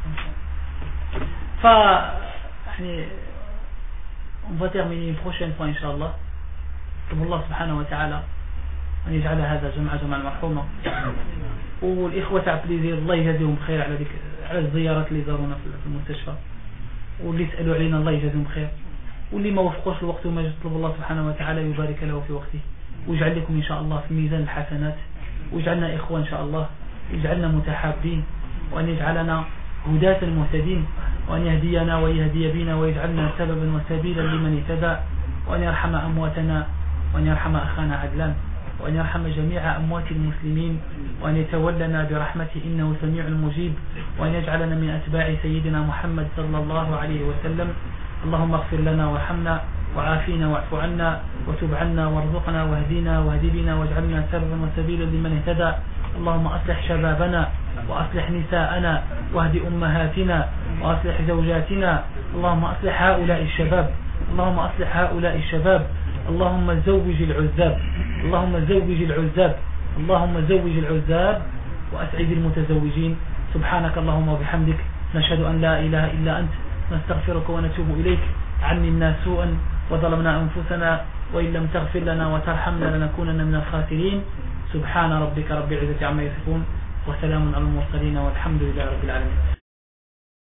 vu. On va terminer une prochaine fois Inch'Allah. طب الله سبحانه وتعالى أن يجعل هذا جمعا مرحوما. والإخوة تاع بليزير الله يجازيهم خير على الزيارات اللي زارونا في المستشفى، واللي يسألوا علينا الله يجازيهم خير، واللي ما وفقوش الوقت وما يطلب الله سبحانه وتعالى يبارك له في وقته ويجعل لكم إن شاء الله في ميزان الحسنات، ويجعلنا إخوة إن شاء الله، يجعلنا متحابين، وأن يجعلنا هداة المهتدين، وأن يهدينا ويهدي بنا ويجعلنا سببا وسبيلا لمن اهتدى، وأن يرحم أمواتنا، وأن يرحم أخانا عدلان، وأن يرحم جميع أموات المسلمين، وأن يتولنا برحمته إنه سميع مجيب، وأن يجعلنا من أتباع سيدنا محمد صلى الله عليه وسلم. اللهم اغفر لنا وارحمنا وعافينا واعف عنا وتب عنا وارزقنا واهدنا واهد بنا واجعلنا سببا وسبيلا لمن اهتدى. اللهم أصلح شبابنا وأصلح نساءنا واهد أمهاتنا وأصلح زوجاتنا. اللهم أصلح هؤلاء الشباب، اللهم أصلح هؤلاء الشباب. اللهم زوج العزاب، اللهم زوج العزاب، اللهم زوج العزاب وأسعد المتزوجين. سبحانك اللهم وبحمدك، نشهد أن لا إله إلا أنت، نستغفرك ونتوب إليك. علمنا سوءا وظلمنا أنفسنا، وإن لم تغفر لنا وترحمنا لنكونن من الخاسرين. سبحان ربك رب العزة عما يصفون، وسلام على المرسلين، والحمد لله رب العالمين.